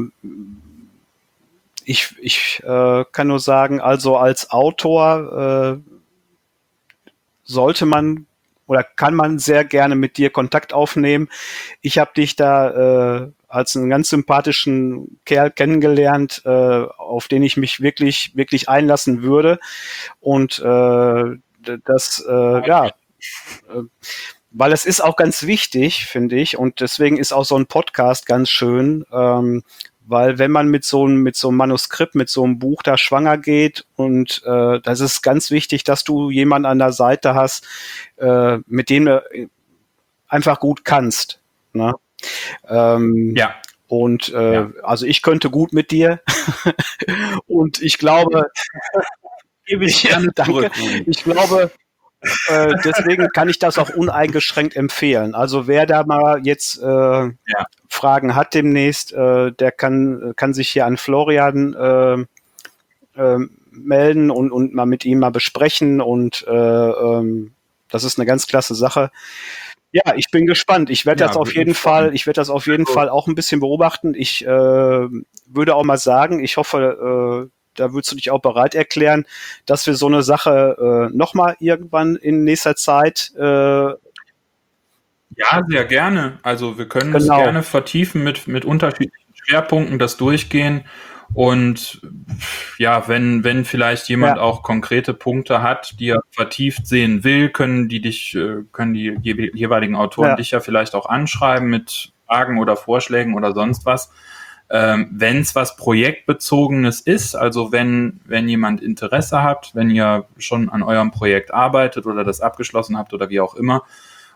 ich, ich äh, kann nur sagen, also als Autor äh, sollte man oder kann man sehr gerne mit dir Kontakt aufnehmen. Ich habe dich da äh, als einen ganz sympathischen Kerl kennengelernt, äh, auf den ich mich wirklich, wirklich einlassen würde. Und äh, das, äh, ja, äh, weil es ist auch ganz wichtig, finde ich, und deswegen ist auch so ein Podcast ganz schön, ähm, weil wenn man mit so einem mit so einem Manuskript, mit so einem Buch da schwanger geht und äh, das ist ganz wichtig, dass du jemanden an der Seite hast, äh, mit dem du einfach gut kannst. Ne? Ähm,
ja.
Und äh, ja. also ich könnte gut mit dir und ich glaube, gebe ich gerne danke. Ich glaube, äh, deswegen kann ich das auch uneingeschränkt empfehlen. Also wer da mal jetzt äh, ja. Fragen hat demnächst, äh, der kann kann sich hier an Florian äh, äh, melden und und mal mit ihm mal besprechen und äh, ähm, das ist eine ganz klasse Sache. Ja, ich bin gespannt. Ich werde ja, das auf jeden Fall, ich werde das auf jeden Fall auch ein bisschen beobachten. Ich äh, würde auch mal sagen, ich hoffe, äh, da würdest du dich auch bereit erklären, dass wir so eine Sache äh, nochmal irgendwann in nächster Zeit äh,
ja, sehr gerne. Also wir können
genau.
es gerne vertiefen mit, mit unterschiedlichen Schwerpunkten, das durchgehen. Und ja, wenn, wenn vielleicht jemand ja. auch konkrete Punkte hat, die er vertieft sehen will, können die dich, können die jeweiligen Autoren ja. dich ja vielleicht auch anschreiben mit Fragen oder Vorschlägen oder sonst was. Ähm, wenn es was Projektbezogenes ist, also wenn, wenn jemand Interesse hat, wenn ihr schon an eurem Projekt arbeitet oder das abgeschlossen habt oder wie auch immer,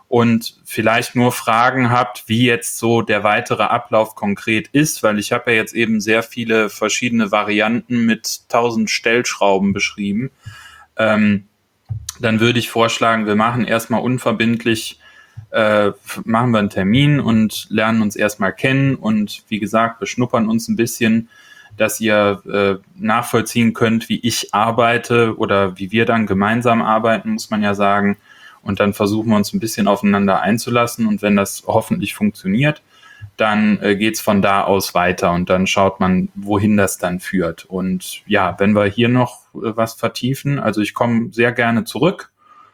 und vielleicht nur Fragen habt, wie jetzt so der weitere Ablauf konkret ist, weil ich habe ja jetzt eben sehr viele verschiedene Varianten mit tausend Stellschrauben beschrieben, ähm, dann würde ich vorschlagen, wir machen erstmal unverbindlich, äh, machen wir einen Termin und lernen uns erstmal kennen und wie gesagt, beschnuppern uns ein bisschen, dass ihr äh, nachvollziehen könnt, wie ich arbeite oder wie wir dann gemeinsam arbeiten, muss man ja sagen. Und dann versuchen wir uns ein bisschen aufeinander einzulassen. Und wenn das hoffentlich funktioniert, dann äh, geht's von da aus weiter. Und dann schaut man, wohin das dann führt. Und ja, wenn wir hier noch äh, was vertiefen, also ich komme sehr gerne zurück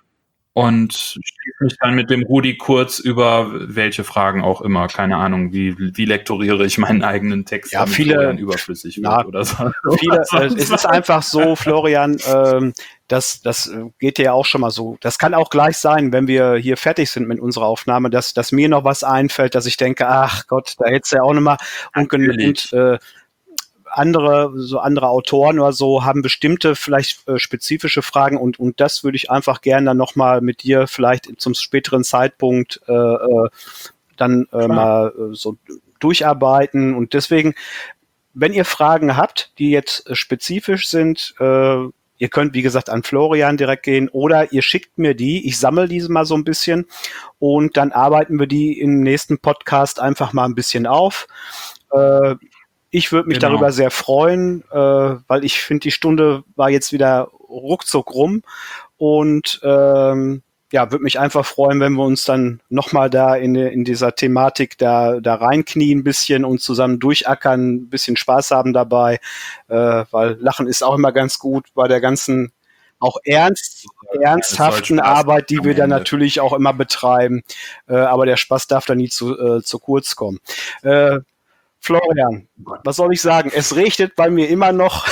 und schließe mich dann mit dem Rudi kurz über welche Fragen auch immer. Keine Ahnung, wie, wie lektoriere ich meinen eigenen Text,
Ja,
damit
viele-
Florian überflüssig wird
Ja,
oder so.
Viele, äh, es ist einfach so, Florian, ähm, das, das äh, geht dir ja auch schon mal so. Das kann auch gleich sein, wenn wir hier fertig sind mit unserer Aufnahme, dass, dass mir noch was einfällt, dass ich denke, ach Gott, da hättest du ja auch noch mal. Und, gen-
Natürlich.
und äh, andere, so andere Autoren oder so haben bestimmte, vielleicht äh, spezifische Fragen und, und das würde ich einfach gerne dann nochmal mit dir vielleicht zum späteren Zeitpunkt äh, äh, dann äh, mal äh, so durcharbeiten und deswegen, wenn ihr Fragen habt, die jetzt äh, spezifisch sind, äh, ihr könnt, wie gesagt, an Florian direkt gehen oder ihr schickt mir die, ich sammle diese mal so ein bisschen und dann arbeiten wir die im nächsten Podcast einfach mal ein bisschen auf. Äh, ich würde mich
Genau.
darüber sehr freuen, äh, weil ich finde, die Stunde war jetzt wieder ruckzuck rum und ähm, ja, würde mich einfach freuen, wenn wir uns dann nochmal da in, in dieser Thematik da, da reinknien ein bisschen und zusammen durchackern, ein bisschen Spaß haben dabei, äh, weil Lachen ist auch immer ganz gut bei der ganzen auch ernst, ernsthaften
Spaß
Arbeit, die
am
wir da
Ende.
natürlich auch immer betreiben. Äh, aber der Spaß darf da nie zu, äh, zu kurz kommen. Äh, Florian, was soll ich sagen? Es regnet bei mir immer noch.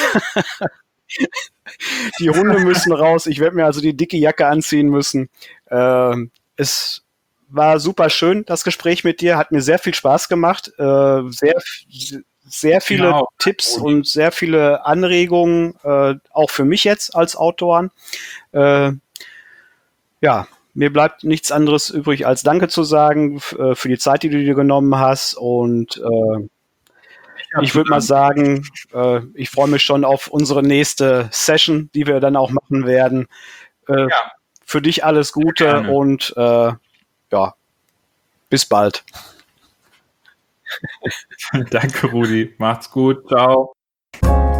Die Hunde müssen raus. Ich werde mir also die dicke Jacke anziehen müssen. Ähm, es war super schön, das Gespräch mit dir. Hat mir sehr viel Spaß gemacht. Äh, sehr, sehr viele
Genau.
Tipps und sehr viele Anregungen, äh, auch für mich jetzt als Autoren. Äh, ja, mir bleibt nichts anderes übrig, als Danke zu sagen f- äh, für die Zeit, die du dir genommen hast. Und äh, ich würde mal sagen, äh, ich freue mich schon auf unsere nächste Session, die wir dann auch machen werden. Äh,
Ja.
Für dich alles Gute
Gerne.
und äh, ja, bis bald.
Danke, Rudi. Macht's gut. Ciao.